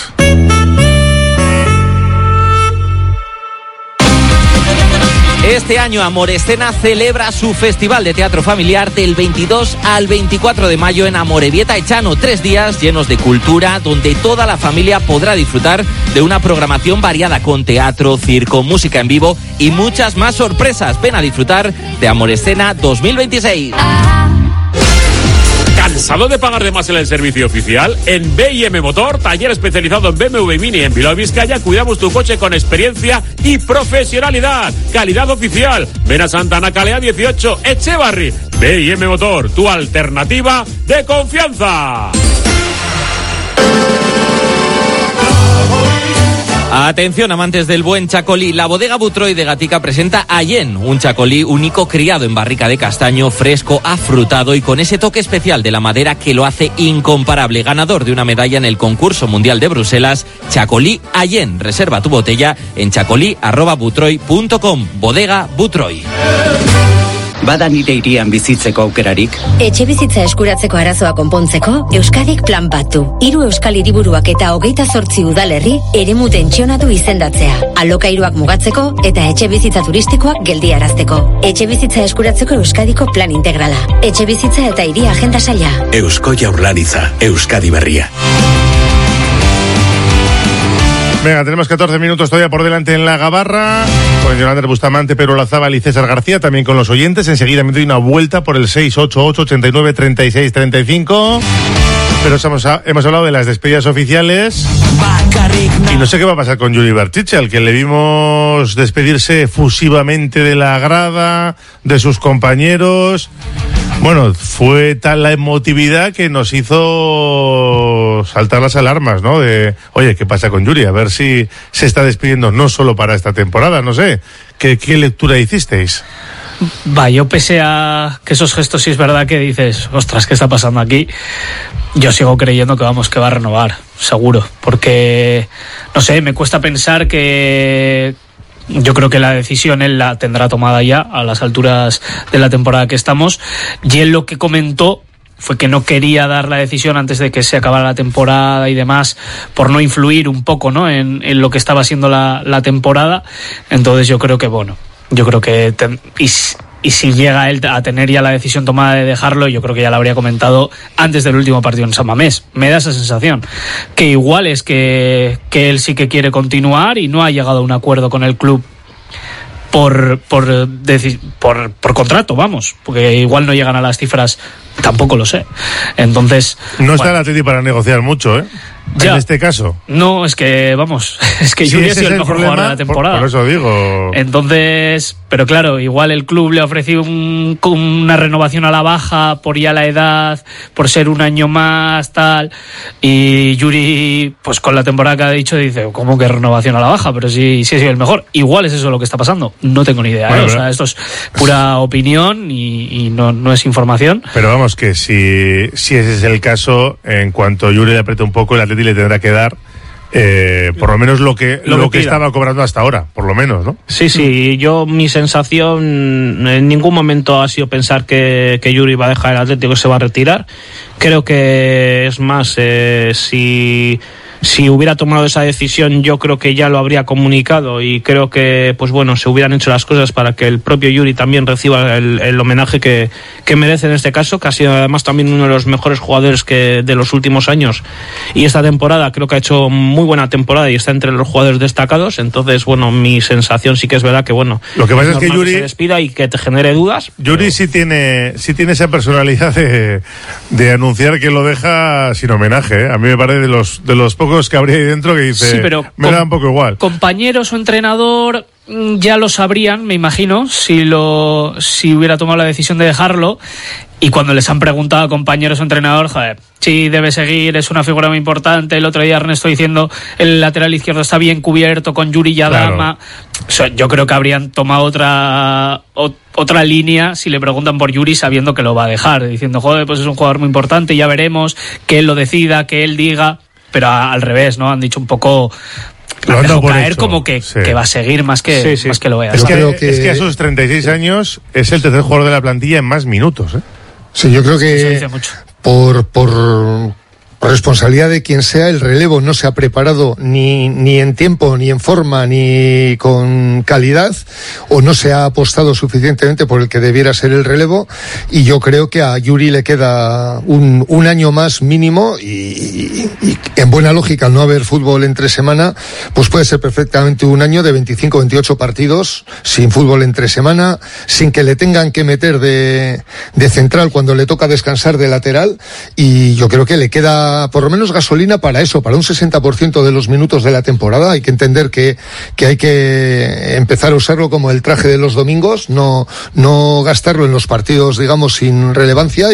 Este año Amorescena celebra su festival de teatro familiar del 22 al 24 de mayo en Amorebieta Echano. 3 días llenos de cultura donde toda la familia podrá disfrutar de una programación variada con teatro, circo, música en vivo y muchas más sorpresas. Ven a disfrutar de Amorescena 2026. ¿Cansado de pagar de más en el servicio oficial? En B&M Motor, taller especializado en BMW Mini en Bilbao, Vizcaya, cuidamos tu coche con experiencia y profesionalidad. Calidad oficial. Ven a Santana Calea 18, Echevarri. B&M Motor, tu alternativa de confianza. Atención, amantes del buen chacolí. La bodega Butroy de Gatica presenta Allen, un chacolí único criado en barrica de castaño, fresco, afrutado y con ese toque especial de la madera que lo hace incomparable. Ganador de una medalla en el concurso mundial de Bruselas, Chacolí Allen. Reserva tu botella en chacolí@butroy.com. Bodega Butroy. Bada nire irian bizitzeko aukerarik? Etxebizitza eskuratzeko arazoa konpontzeko, Euskadik plan bat du. 3 euskal hiriburuak eta 28 udalerri eremu tentsionatu izendatzea. Alokairuak mugatzeko eta etxebizitza turistikoak geldiarazteko. Etxebizitza eskuratzeko Euskadiko plan integrala. Etxebizitza eta hiri agenda saila. Eusko Jaurlaritza, Euskadi berria. Venga, tenemos 14 minutos todavía por delante en la gabarra, con Yolanda Bustamante, Pedro Olazábal y César García, también con los oyentes. Enseguida me doy una vuelta por el 688-89-36-35. Pero hemos hablado de las despedidas oficiales y no sé qué va a pasar con Juli Barchiche, al que le vimos despedirse efusivamente de la grada, de sus compañeros. Bueno, fue tal la emotividad que nos hizo saltar las alarmas, ¿no? De, oye, ¿qué pasa con Yuri? A ver si se está despidiendo no solo para esta temporada, no sé. ¿Qué lectura hicisteis? Yo pese a que esos gestos sí es verdad que dices, ostras, ¿qué está pasando aquí? Yo sigo creyendo que va a renovar, seguro. Porque, no sé, me cuesta pensar que... Yo creo que la decisión él la tendrá tomada ya a las alturas de la temporada que estamos. Y él lo que comentó fue que no quería dar la decisión antes de que se acabara la temporada y demás, por no influir un poco, ¿no?, en lo que estaba siendo la temporada. Entonces yo creo que, y si llega él a tener ya la decisión tomada de dejarlo, yo creo que ya la habría comentado antes del último partido en San Mamés. Me da esa sensación. Que igual es que él sí que quiere continuar y no ha llegado a un acuerdo con el club por contrato, vamos. Porque igual no llegan a las cifras, tampoco lo sé. Entonces... No está el Atleti para negociar mucho, ¿eh? en este caso. No, es que, vamos, es que Yuri ha sido el mejor jugador de la temporada. Por eso digo. Entonces, pero claro, igual el club le ha ofrecido una renovación a la baja por ya la edad, por ser un año más, tal. Y Yuri, pues con la temporada que ha dicho, dice, ¿cómo que renovación a la baja? Pero sí ha sido el mejor. Igual es eso lo que está pasando. No tengo ni idea. Bueno, o sea, esto es pura opinión y no es información. Pero vamos, que si ese es el caso, en cuanto Yuri le apriete un poco, el Atleti le tendrá que dar por lo menos lo que estaba cobrando hasta ahora, por lo menos, ¿no? Sí, mi sensación en ningún momento ha sido pensar que Yuri va a dejar el Atlético y se va a retirar. Creo que es más, si hubiera tomado esa decisión, yo creo que ya lo habría comunicado y creo que, pues bueno, se hubieran hecho las cosas para que el propio Yuri también reciba el homenaje que merece en este caso, que ha sido además también uno de los mejores jugadores de los últimos años, y esta temporada creo que ha hecho muy buena temporada y está entre los jugadores destacados. Entonces, bueno, mi sensación sí que es verdad que, bueno, lo que pasa es que Yuri se despida y que te genere dudas. Yuri sí tiene esa personalidad de anunciar que lo deja sin homenaje, ¿eh? A mí me parece de los pocos que habría ahí dentro que dice, sí, pero me da un poco igual. Compañeros o entrenador ya lo sabrían, me imagino, si hubiera tomado la decisión de dejarlo. Y cuando les han preguntado a compañeros o entrenador, joder, sí, debe seguir, es una figura muy importante. El otro día Ernesto diciendo, el lateral izquierdo está bien cubierto con Yuri y Adama. Claro. O sea, yo creo que habrían tomado otra línea si le preguntan por Yuri, sabiendo que lo va a dejar, diciendo, joder, pues es un jugador muy importante, ya veremos, que él lo decida, que él diga. Pero al revés, ¿no? Han dicho un poco, lo han dejado caer hecho, como que va a seguir más que lo vea. Es que a sus 36 años es el tercer jugador de la plantilla en más minutos, ¿eh? Sí, yo creo que por responsabilidad de quien sea, el relevo no se ha preparado ni en tiempo, ni en forma, ni con calidad, o no se ha apostado suficientemente por el que debiera ser el relevo, y yo creo que a Yuri le queda un año más mínimo, y en buena lógica, al no haber fútbol entre semana, pues puede ser perfectamente un año de 25, 28 partidos sin fútbol entre semana, sin que le tengan que meter de central cuando le toca descansar de lateral, y yo creo que le queda por lo menos gasolina para eso, para un 60% de los minutos de la temporada. Hay que entender que hay que empezar a usarlo como el traje de los domingos, no gastarlo en los partidos, digamos, sin relevancia,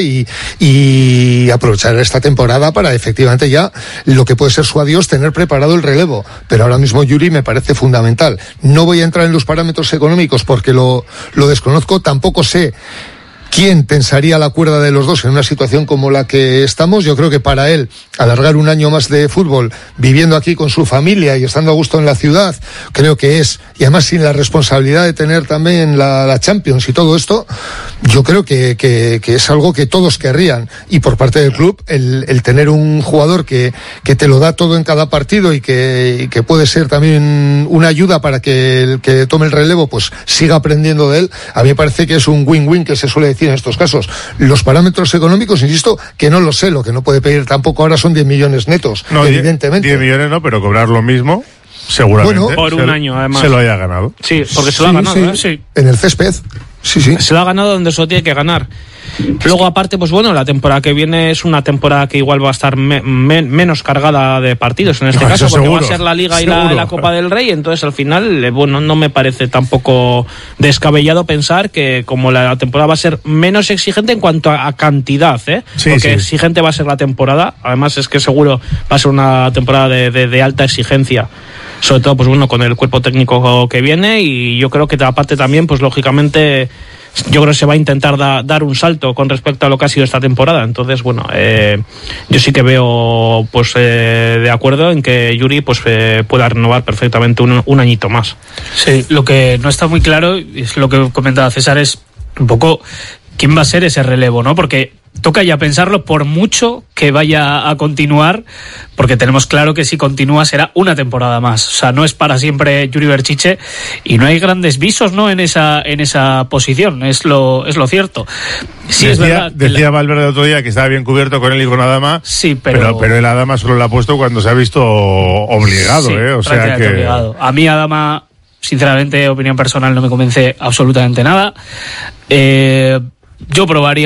y aprovechar esta temporada para efectivamente ya lo que puede ser su adiós, tener preparado el relevo. Pero ahora mismo Yuri me parece fundamental. No voy a entrar en los parámetros económicos porque lo desconozco, tampoco sé ¿quién tensaría la cuerda de los dos en una situación como la que estamos? Yo creo que para él, alargar un año más de fútbol, viviendo aquí con su familia y estando a gusto en la ciudad, creo que es, y además sin la responsabilidad de tener también la Champions y todo esto, yo creo que es algo que todos querrían. Y por parte del club, el tener un jugador que te lo da todo en cada partido y que puede ser también una ayuda para que el que tome el relevo pues siga aprendiendo de él, a mí me parece que es un win-win, que se suele decir en estos casos. Los parámetros económicos, insisto, que no lo sé, lo que no puede pedir tampoco ahora son 10 millones netos, no, evidentemente. 10 millones no, pero cobrar lo mismo, seguramente. Bueno, por un año, además. Se lo haya ganado. Sí, porque se lo ha ganado, sí. En el césped. Sí. Se lo ha ganado donde se lo tiene que ganar. Luego, aparte, pues bueno, la temporada que viene es una temporada que igual va a estar menos cargada de partidos en este caso, porque seguro, va a ser la Liga y la Copa del Rey. Entonces, al final, bueno, no me parece tampoco descabellado pensar que como la temporada va a ser menos exigente en cuanto a cantidad, porque exigente va a ser la temporada. Además, es que seguro va a ser una temporada de alta exigencia, sobre todo, pues bueno, con el cuerpo técnico que viene. Y yo creo que aparte también, pues lógicamente, yo creo que se va a intentar dar un salto con respecto a lo que ha sido esta temporada. Entonces, bueno, yo sí que veo pues de acuerdo en que Yuri pues pueda renovar perfectamente un añito más. Sí, lo que no está muy claro, es lo que comentaba César, es un poco quién va a ser ese relevo, ¿no? Porque toca ya pensarlo, por mucho que vaya a continuar, porque tenemos claro que si continúa será una temporada más. O sea, no es para siempre Yuri Berchiche, y no hay grandes visos, ¿no?, en esa posición, es lo cierto. Sí, es verdad. Decía Valverde el otro día que estaba bien cubierto con él y con Adama, sí, pero el Adama solo lo ha puesto cuando se ha visto obligado, sí, o sea que obligado. A mí Adama, sinceramente, opinión personal, no me convence absolutamente nada. Yo probaría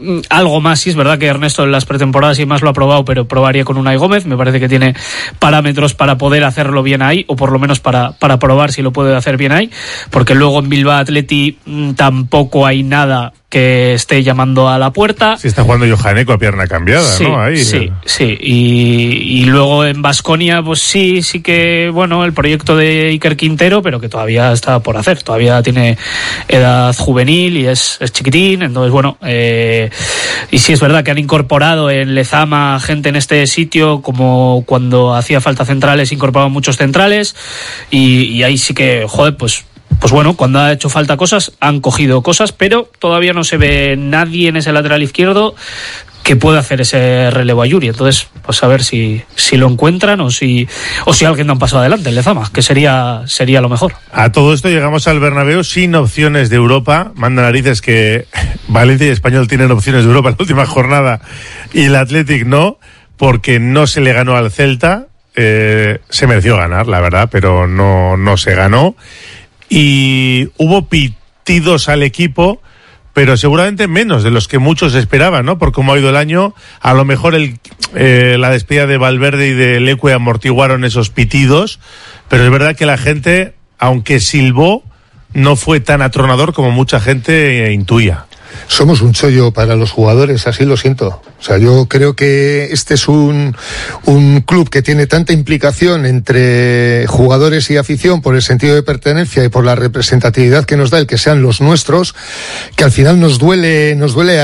algo más. Sí, es verdad que Ernesto en las pretemporadas y más lo ha probado, pero probaría con Unai Gómez. Me parece que tiene parámetros para poder hacerlo bien ahí, o por lo menos para probar si lo puede hacer bien ahí, porque luego en Bilbao Athletic tampoco hay nada que esté llamando a la puerta. Sí, está jugando Johaneco a pierna cambiada, sí, ¿no? Ahí. Sí. Y luego en Baskonia, pues sí que, bueno, el proyecto de Iker Quintero, pero que todavía está por hacer, todavía tiene edad juvenil y es chiquitín, entonces, bueno, y sí es verdad que han incorporado en Lezama gente en este sitio, como cuando hacía falta centrales, incorporaban muchos centrales, y ahí sí que, joder, pues bueno, cuando ha hecho falta cosas, han cogido cosas, pero todavía no se ve nadie en ese lateral izquierdo que pueda hacer ese relevo a Yuri. Entonces, pues a ver si lo encuentran o si alguien da un paso adelante en Lezama, que sería lo mejor. A todo esto llegamos al Bernabéu sin opciones de Europa. Manda narices que Valencia y Español tienen opciones de Europa en la última jornada y el Athletic no, porque no se le ganó al Celta. Se mereció ganar, la verdad, pero no se ganó. Y hubo pitidos al equipo, pero seguramente menos de los que muchos esperaban, ¿no? Por cómo ha ido el año, a lo mejor la despedida de Valverde y de Leque amortiguaron esos pitidos, pero es verdad que la gente, aunque silbó, no fue tan atronador como mucha gente intuía. Somos un chollo para los jugadores, así lo siento. O sea, yo creo que este es un club que tiene tanta implicación entre jugadores y afición por el sentido de pertenencia y por la representatividad que nos da el que sean los nuestros, que al final nos duele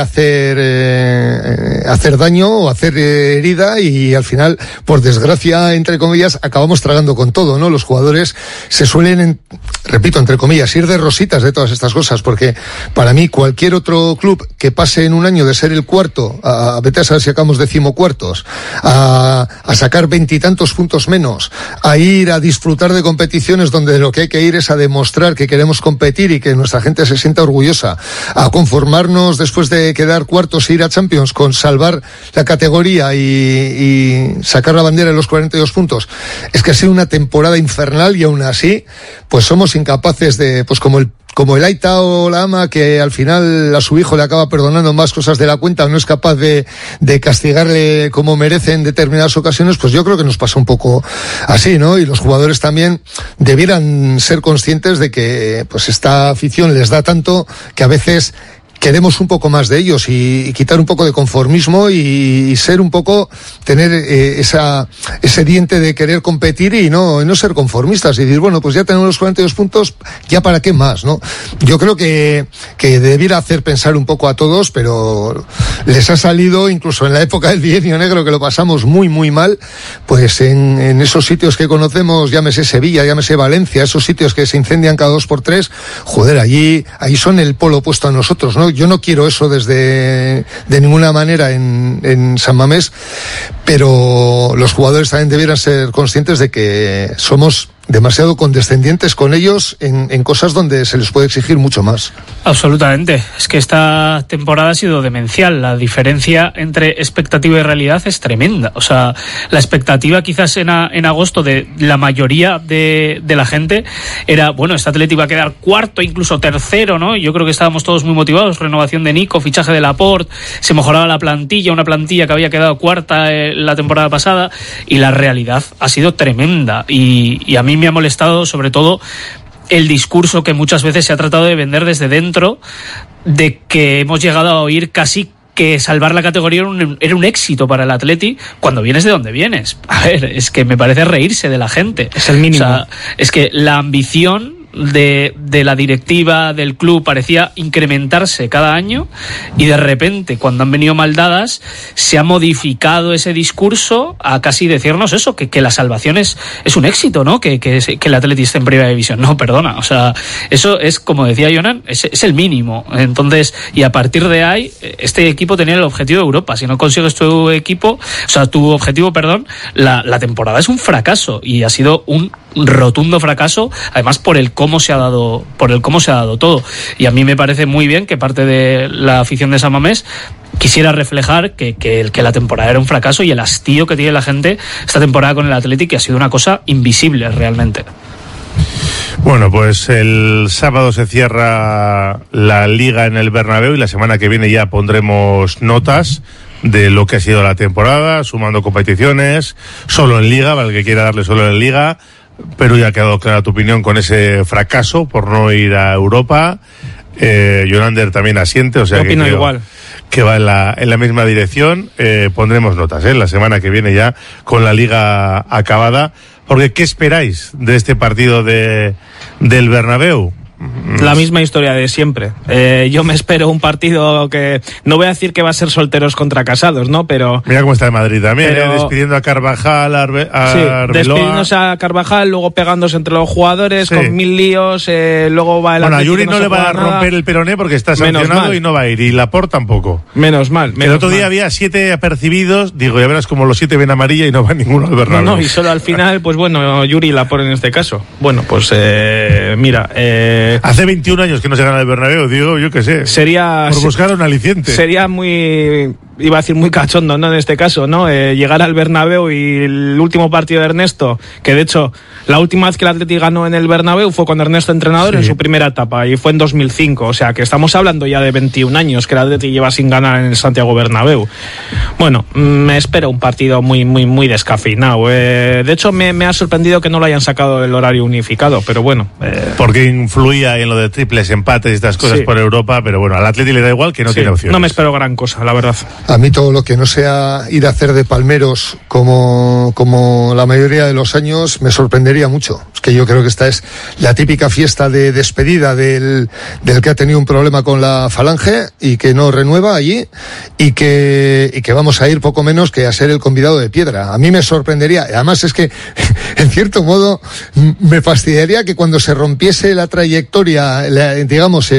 hacer daño o hacer herida, y al final, por desgracia, entre comillas, acabamos tragando con todo, ¿no? Los jugadores se suelen, repito, entre comillas, ir de rositas de todas estas cosas, porque para mí cualquier otro club que pase en un año de ser el cuarto a vete a saber si acabamos 14º, a sacar 20 y tantos puntos menos, a ir a disfrutar de competiciones donde lo que hay que ir es a demostrar que queremos competir y que nuestra gente se sienta orgullosa, a conformarnos después de quedar cuartos e ir a Champions con salvar la categoría y sacar la bandera de los 42 puntos. Es que ha sido una temporada infernal, y aún así pues somos incapaces de, pues como el Aita o la ama, que al final a su hijo le acaba perdonando más cosas de la cuenta, no es capaz de castigarle como merece en determinadas ocasiones. Pues yo creo que nos pasa un poco así, ¿no? Y los jugadores también debieran ser conscientes de que pues esta afición les da tanto que a veces queremos un poco más de ellos y quitar un poco de conformismo y ser un poco, tener ese diente de querer competir y no ser conformistas y decir, bueno, pues ya tenemos los 42 puntos, ya para qué más, ¿no? Yo creo que debiera hacer pensar un poco a todos, pero les ha salido, incluso en la época del bienio negro, que lo pasamos muy, muy mal, pues en esos sitios que conocemos, llámese Sevilla, llámese Valencia, esos sitios que se incendian cada 2x3, joder, ahí son el polo opuesto a nosotros, ¿no? Yo no quiero eso de ninguna manera en San Mamés, pero los jugadores también debieran ser conscientes de que somos demasiado condescendientes con ellos en cosas donde se les puede exigir mucho más. Absolutamente. Es que esta temporada ha sido demencial. La diferencia entre expectativa y realidad es tremenda. O sea, la expectativa quizás en agosto de la mayoría de la gente era, bueno, este Athletic va a quedar cuarto, incluso tercero, ¿no? Yo creo que estábamos todos muy motivados. Renovación de Nico, fichaje de Laporte, se mejoraba la plantilla, una plantilla que había quedado cuarta la temporada pasada, y la realidad ha sido tremenda. Y a mí me ha molestado sobre todo el discurso que muchas veces se ha tratado de vender desde dentro, de que hemos llegado a oír casi que salvar la categoría era un éxito para el Athletic, cuando vienes de donde vienes. A ver, es que me parece reírse de la gente. Es el mínimo. O sea, es que la ambición de la directiva del club parecía incrementarse cada año, y de repente, cuando han venido mal dadas, se ha modificado ese discurso a casi decirnos eso, que la salvación es un éxito, ¿no? Que el Athletic esté en primera división. No, perdona, o sea, eso es, como decía Jonan, es el mínimo. Entonces, y a partir de ahí, este equipo tenía el objetivo de Europa. Si no consigues tu objetivo, la temporada es un fracaso, y ha sido un rotundo fracaso, además por el cómo se ha dado todo. Y a mí me parece muy bien que parte de la afición de San Mamés quisiera reflejar que la temporada era un fracaso, y el hastío que tiene la gente esta temporada con el Athletic, que ha sido una cosa invisible realmente. Bueno, pues el sábado se cierra la Liga en el Bernabéu y la semana que viene ya pondremos notas de lo que ha sido la temporada, sumando competiciones, solo en Liga, para el que quiera darle solo en Liga. Pero ya ha quedado clara tu opinión con ese fracaso por no ir a Europa. Yolander también asiente, o sea que creo igual que va en la misma dirección. Pondremos notas la semana que viene ya con la Liga acabada. Porque ¿qué esperáis de este partido del Bernabéu? La misma historia de siempre. Yo me espero un partido que no voy a decir que va a ser solteros contra casados, ¿no? Pero mira cómo está el Madrid también, despidiendo a Carvajal, a Arbeloa. Despidiéndose a Carvajal, luego pegándose entre los jugadores con 1000 líos, luego va el Bueno, a Atlético, Yuri no le va a romper el peroné porque está sancionado y no va a ir, y Laporte tampoco. Menos mal. El otro día había 7 apercibidos, digo, ya verás como los 7 ven amarilla y no va ninguno al Bernabéu. No, y solo al final, pues bueno, Yuri y Laporte en este caso. Bueno, pues mira... Hace 21 años que no se gana el Bernabéu, digo, yo qué sé. Sería... Por buscar un aliciente. Sería muy... Iba a decir muy cachondo, ¿no? En este caso, ¿no? Llegar al Bernabéu y el último partido de Ernesto, que de hecho, la última vez que el Atleti ganó en el Bernabéu fue cuando Ernesto entrenador en su primera etapa, y fue en 2005. O sea, que estamos hablando ya de 21 años que el Atleti lleva sin ganar en el Santiago Bernabéu. Bueno, me espero un partido muy descafeinado. De hecho, me ha sorprendido que no lo hayan sacado el horario unificado, pero bueno. Porque influía en lo de triples empates y estas cosas por Europa, pero bueno, al Atleti le da igual que no tiene opciones. No me espero gran cosa, la verdad. A mí todo lo que no sea ir a hacer de palmeros como la mayoría de los años me sorprendería mucho. Es que yo creo que esta es la típica fiesta de despedida del que ha tenido un problema con la Falange y que no renueva allí y que vamos a ir poco menos que a ser el convidado de piedra. A mí me sorprendería. Además es que, en cierto modo, me fastidiaría que cuando se rompiese la trayectoria, digamos,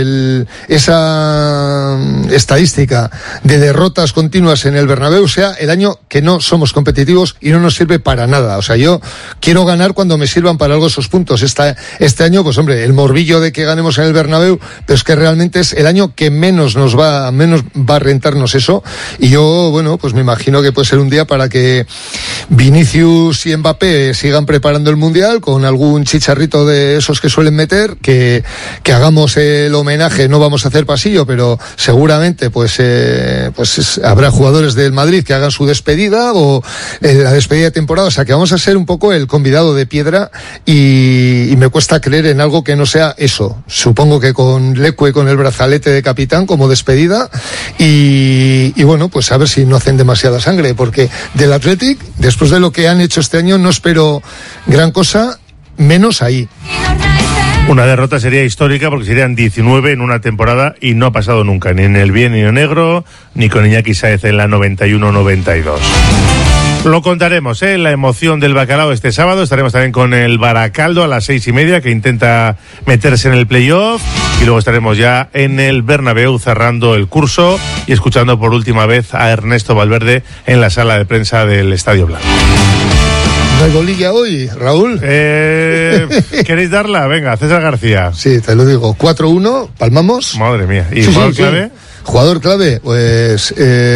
esa estadística de derrotas continuas en el Bernabéu sea el año que no somos competitivos y no nos sirve para nada. O sea, yo quiero ganar cuando me sirvan para algo esos puntos. Este año, pues hombre, el morbillo de que ganemos en el Bernabéu, pero es que realmente es el año que menos va a rentarnos eso. Y yo, bueno, pues me imagino que puede ser un día para que Vinicius y Mbappé sigan preparando el Mundial con algún chicharrito de esos que suelen meter, que hagamos el homenaje. No vamos a hacer pasillo, pero seguramente pues habrá jugadores del Madrid que hagan su despedida o la despedida de temporada. O sea, que vamos a ser un poco el convidado de piedra y me cuesta creer en algo que no sea eso. Supongo que con Leque, con el brazalete de capitán como despedida y bueno, pues a ver si no hacen demasiada sangre, porque del Athletic, después de lo que han hecho este año, no espero gran cosa, menos ahí. Una derrota sería histórica porque serían 19 en una temporada y no ha pasado nunca, ni en el bien ni en el negro, ni con Iñaki Sáez en la 91-92. Lo contaremos, la emoción del bacalao este sábado. Estaremos también con el Baracaldo a las 6:30, que intenta meterse en el playoff, y luego estaremos ya en el Bernabéu cerrando el curso y escuchando por última vez a Ernesto Valverde en la sala de prensa del Estadio Blanco. ¿No hay bolilla hoy, Raúl? ¿Queréis darla? Venga, César García. Sí, te lo digo. 4-1, palmamos. Madre mía. ¿Y jugador clave? Sí. Jugador clave, pues...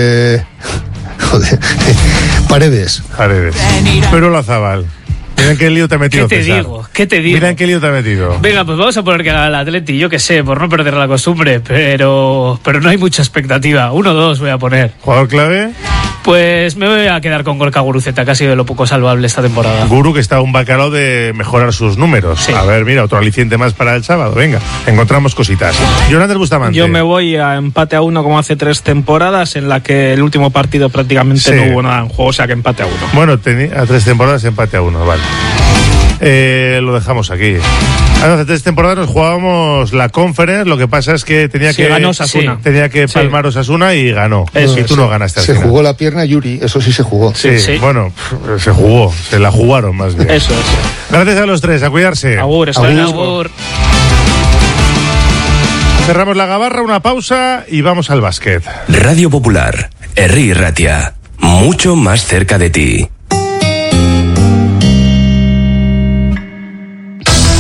Joder. Paredes. Pero Olazábal. Mira en qué lío te ha metido, César. ¿Qué te digo? Mira en qué lío te ha metido. Venga, pues vamos a poner que haga el Atleti, yo qué sé, por no perder la costumbre, pero no hay mucha expectativa. 1-2 voy a poner. ¿Jugador clave? Pues me voy a quedar con Gorka Guruceta, que ha sido de lo poco salvable esta temporada. Guru, que está un bacalao de mejorar sus números. Sí. A ver, mira, otro aliciente más para el sábado. Venga, encontramos cositas. Jonathan Bustamante. Yo me voy a empate a 1 como hace 3 temporadas, en la que el último partido prácticamente no hubo nada en juego, o sea que empate a 1. Bueno, a 3 temporadas empate a 1, vale. Lo dejamos aquí. Hace 3 temporadas nos jugábamos la Conference, lo que pasa es que tenía que palmar Osasuna y ganó. Eso, y tú no ganaste al Se final. jugó la pierna Yuri, eso sí se jugó. Sí, bueno, se jugó, se la jugaron más bien. Eso. Gracias a los 3, a cuidarse. Agur. Cerramos la gabarra, una pausa y vamos al básquet. Radio Popular, Herri Ratia, mucho más cerca de ti.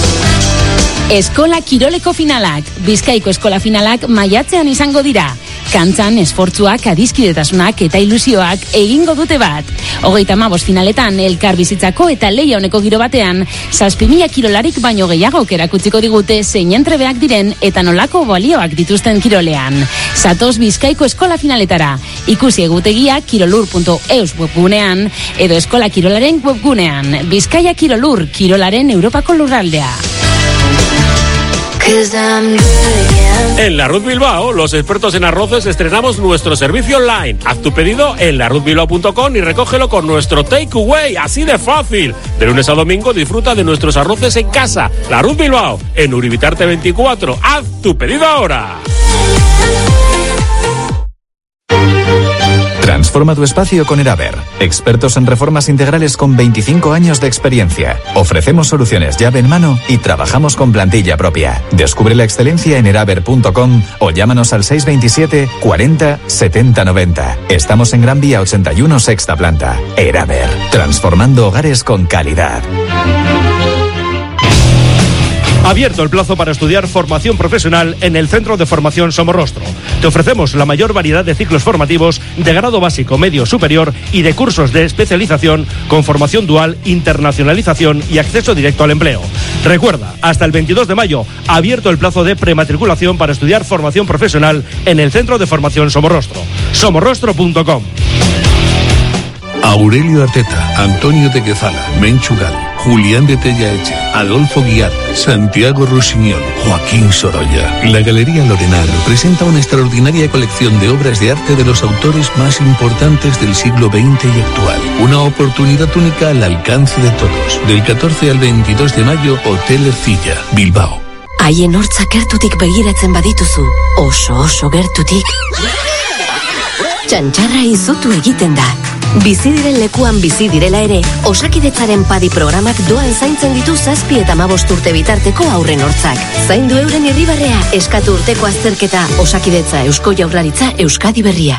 Eskola Kiroleko finalak, Bizkaiko Eskola finalak maiatzean izango dira. Kantzan esfortzuak, adiskidetasunak eta ilusioak egingo dute bat. 35 finaletan elkar bizitzako eta leia honeko giro batean 7.000 kirolarik baino gehiago erakutsiko digute zein entrebeak diren eta nolako balioak dituzten kirolean. Zatoz Bizkaiko eskola finaletara. Ikusi egutegia kirolur.eus webgunean edo eskola kirolaren webgunean. Bizkaia Kirolur, kirolaren Europako lurraldea. En la Ruth Bilbao, los expertos en arroces, estrenamos nuestro servicio online. Haz tu pedido en laruzbilbao.com y recógelo con nuestro takeaway, así de fácil. De lunes a domingo disfruta de nuestros arroces en casa. La Ruth Bilbao, en Uribitarte 24. Haz tu pedido ahora. Transforma tu espacio con Eraber. Expertos en reformas integrales con 25 años de experiencia. Ofrecemos soluciones llave en mano y trabajamos con plantilla propia. Descubre la excelencia en eraber.com o llámanos al 627 40 70 90. Estamos en Gran Vía 81, sexta planta. Eraber. Transformando hogares con calidad. Abierto el plazo para estudiar formación profesional en el Centro de Formación Somorrostro. Te ofrecemos la mayor variedad de ciclos formativos de grado básico, medio, superior y de cursos de especialización con formación dual, internacionalización y acceso directo al empleo. Recuerda, hasta el 22 de mayo, abierto el plazo de prematriculación para estudiar formación profesional en el Centro de Formación Somorrostro. Somorrostro.com. Aurelio Arteta, Antonio de Quezala, Menchugal, Julián de Tellaeche, Adolfo Guiar, Santiago Rusiñol, Joaquín Sorolla. La Galería Lorenal presenta una extraordinaria colección de obras de arte de los autores más importantes del siglo XX y actual. Una oportunidad única al alcance de todos. Del 14 al 22 de mayo, Hotel Ercilla, Bilbao. Haien hortzak gertutik begiratzen badituzu, oso gertutik. Txantxarra izutu egiten da. Bizi diren lekuan bizi direla ere, Osakidetzaren padi programak doan zaintzen ditu 7 eta 15 urte bitarteko aurren hortzak. Zaindu euren irribarrea, eskatu urteko azterketa, Osakidetza, Eusko Jaurlaritza, Euskadi Berria.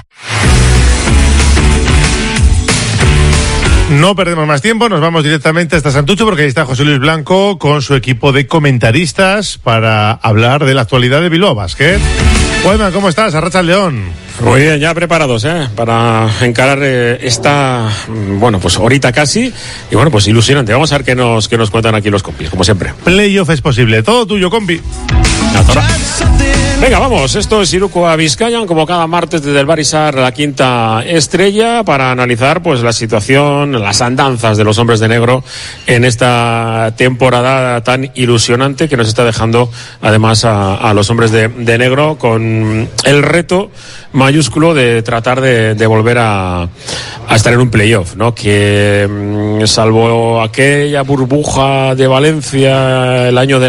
No perdemos más tiempo, nos vamos directamente hasta Santucho porque ahí está José Luis Blanco con su equipo de comentaristas para hablar de la actualidad de Bilbao Basket. Bueno, ¿cómo estás? Arratsaldeon. Muy bien, ya preparados, para encarar esta, pues horita casi, y pues ilusionante. Vamos a ver qué nos cuentan aquí los compis, como siempre. Playoff es posible, todo tuyo, compi. Venga, vamos, esto es Iruko Vizcaya, como cada martes desde el Barisar, la quinta estrella, para analizar pues la situación, las andanzas de los hombres de negro en esta temporada tan ilusionante que nos está dejando además a los hombres de negro con el reto mayúsculo de tratar de volver a estar en un playoff, ¿no? Que salvo aquella burbuja de Valencia el año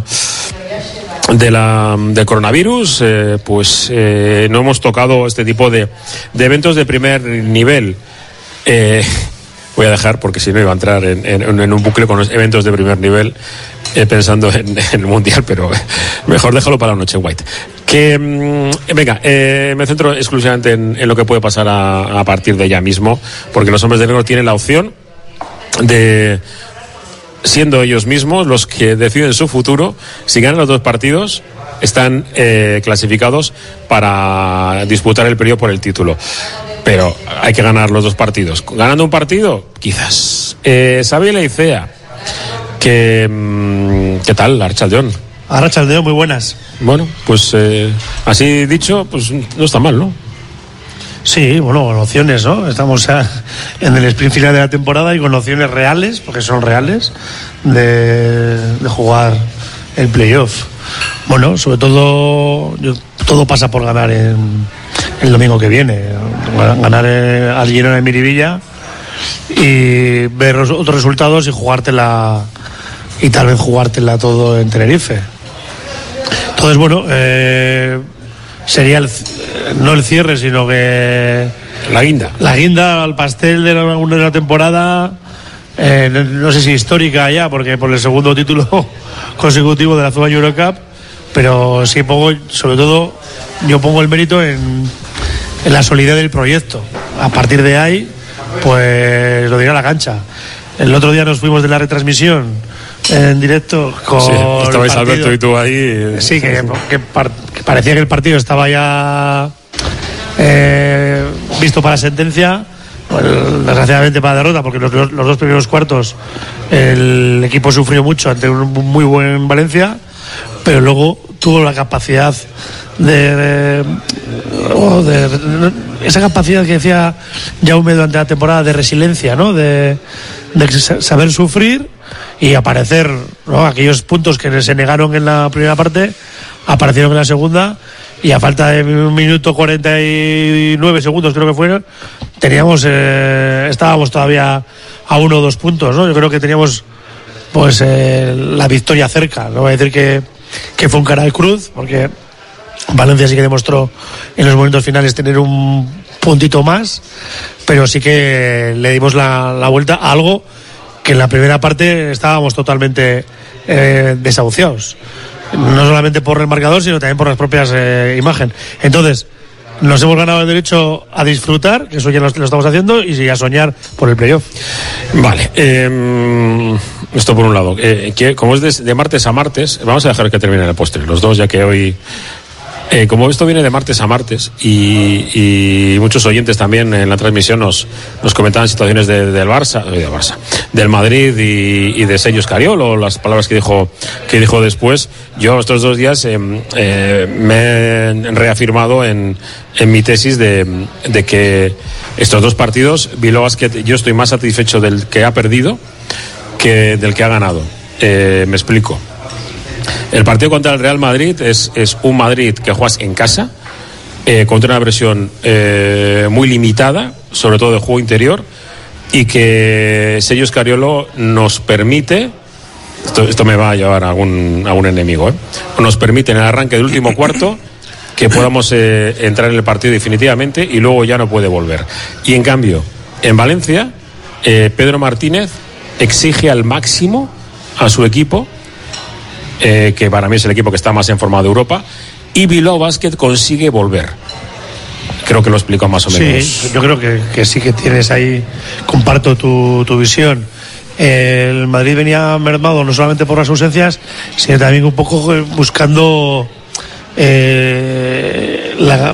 del coronavirus, no hemos tocado este tipo de eventos de primer nivel. Voy a dejar, porque si no iba a entrar en un bucle con los eventos de primer nivel, pensando en el Mundial, pero mejor déjalo para la noche white. Me centro exclusivamente en lo que puede pasar a partir de ya mismo, porque los hombres de negro tienen la opción de, siendo ellos mismos los que deciden su futuro, si ganan los 2 partidos, están clasificados para disputar el periodo por el título. Pero hay que ganar los 2 partidos. Ganando un partido, quizás. Xavi Leicea, ¿qué tal, Arratsaldeon? Arratsaldeon, muy buenas. Bueno, pues así dicho, pues no está mal, ¿no? Sí, con opciones, ¿no? Estamos ya en el sprint final de la temporada y con opciones reales, porque son reales, de jugar el playoff. Bueno, sobre todo, todo pasa por ganar el domingo que viene. Ganar al Girona en Miribilla y ver otros resultados y jugártela, y tal vez jugártela todo en Tenerife. Entonces, sería no el cierre, sino que la guinda al pastel de la temporada, no sé si histórica ya, porque por el segundo título consecutivo de la FIBA Eurocup, pero sí sobre todo yo pongo el mérito en la solidez del proyecto. A partir de ahí, pues lo dirá la cancha. El otro día nos fuimos de la retransmisión en directo con estabais Alberto y tú ahí. Sí, que parecía que el partido estaba ya visto para sentencia, desgraciadamente para derrota, porque los dos primeros cuartos el equipo sufrió mucho ante un muy buen Valencia, pero luego tuvo la capacidad de esa capacidad que decía Jaume durante la temporada, de resiliencia, ¿no? De saber sufrir y aparecer, ¿no? Aquellos puntos que se negaron en la primera parte aparecieron en la segunda, y a falta de 1 minuto 49 segundos creo que fueron, estábamos todavía a 1 o 2 puntos, ¿no? Yo creo que teníamos pues la victoria cerca. No voy a decir que fue un canal cruz, porque Valencia sí que demostró en los momentos finales tener un puntito más, pero sí que le dimos la vuelta a algo que en la primera parte estábamos totalmente desahuciados, no solamente por el marcador, sino también por las propias imágenes. Entonces nos hemos ganado el derecho a disfrutar, que eso ya lo estamos haciendo, y a soñar por el playoff. Vale, esto por un lado. Como es de martes a martes, vamos a dejar que termine el postre, los dos, ya que hoy... como esto viene de martes a martes, y muchos oyentes también en la transmisión nos comentaban situaciones del Barça, del Madrid y de Sergio Scariolo, las palabras que dijo después. Yo estos 2 días me he reafirmado en mi tesis de que estos 2 partidos, Bilbao Basket, yo estoy más satisfecho del que ha perdido que del que ha ganado. Me explico. El partido contra el Real Madrid es un Madrid que juegas en casa, contra una versión muy limitada, sobre todo de juego interior, y que Sergio Scariolo nos permite, esto me va a llevar a algún enemigo, nos permite en el arranque del último cuarto que podamos entrar en el partido definitivamente, y luego ya no puede volver. Y en cambio, en Valencia, Pedro Martínez exige al máximo a su equipo, que para mí es el equipo que está más en forma de Europa, y Bilbao Basket consigue volver. Creo que lo explico más o menos. Sí, yo creo que sí que tienes ahí, comparto tu visión. El Madrid venía mermado no solamente por las ausencias, sino también un poco buscando la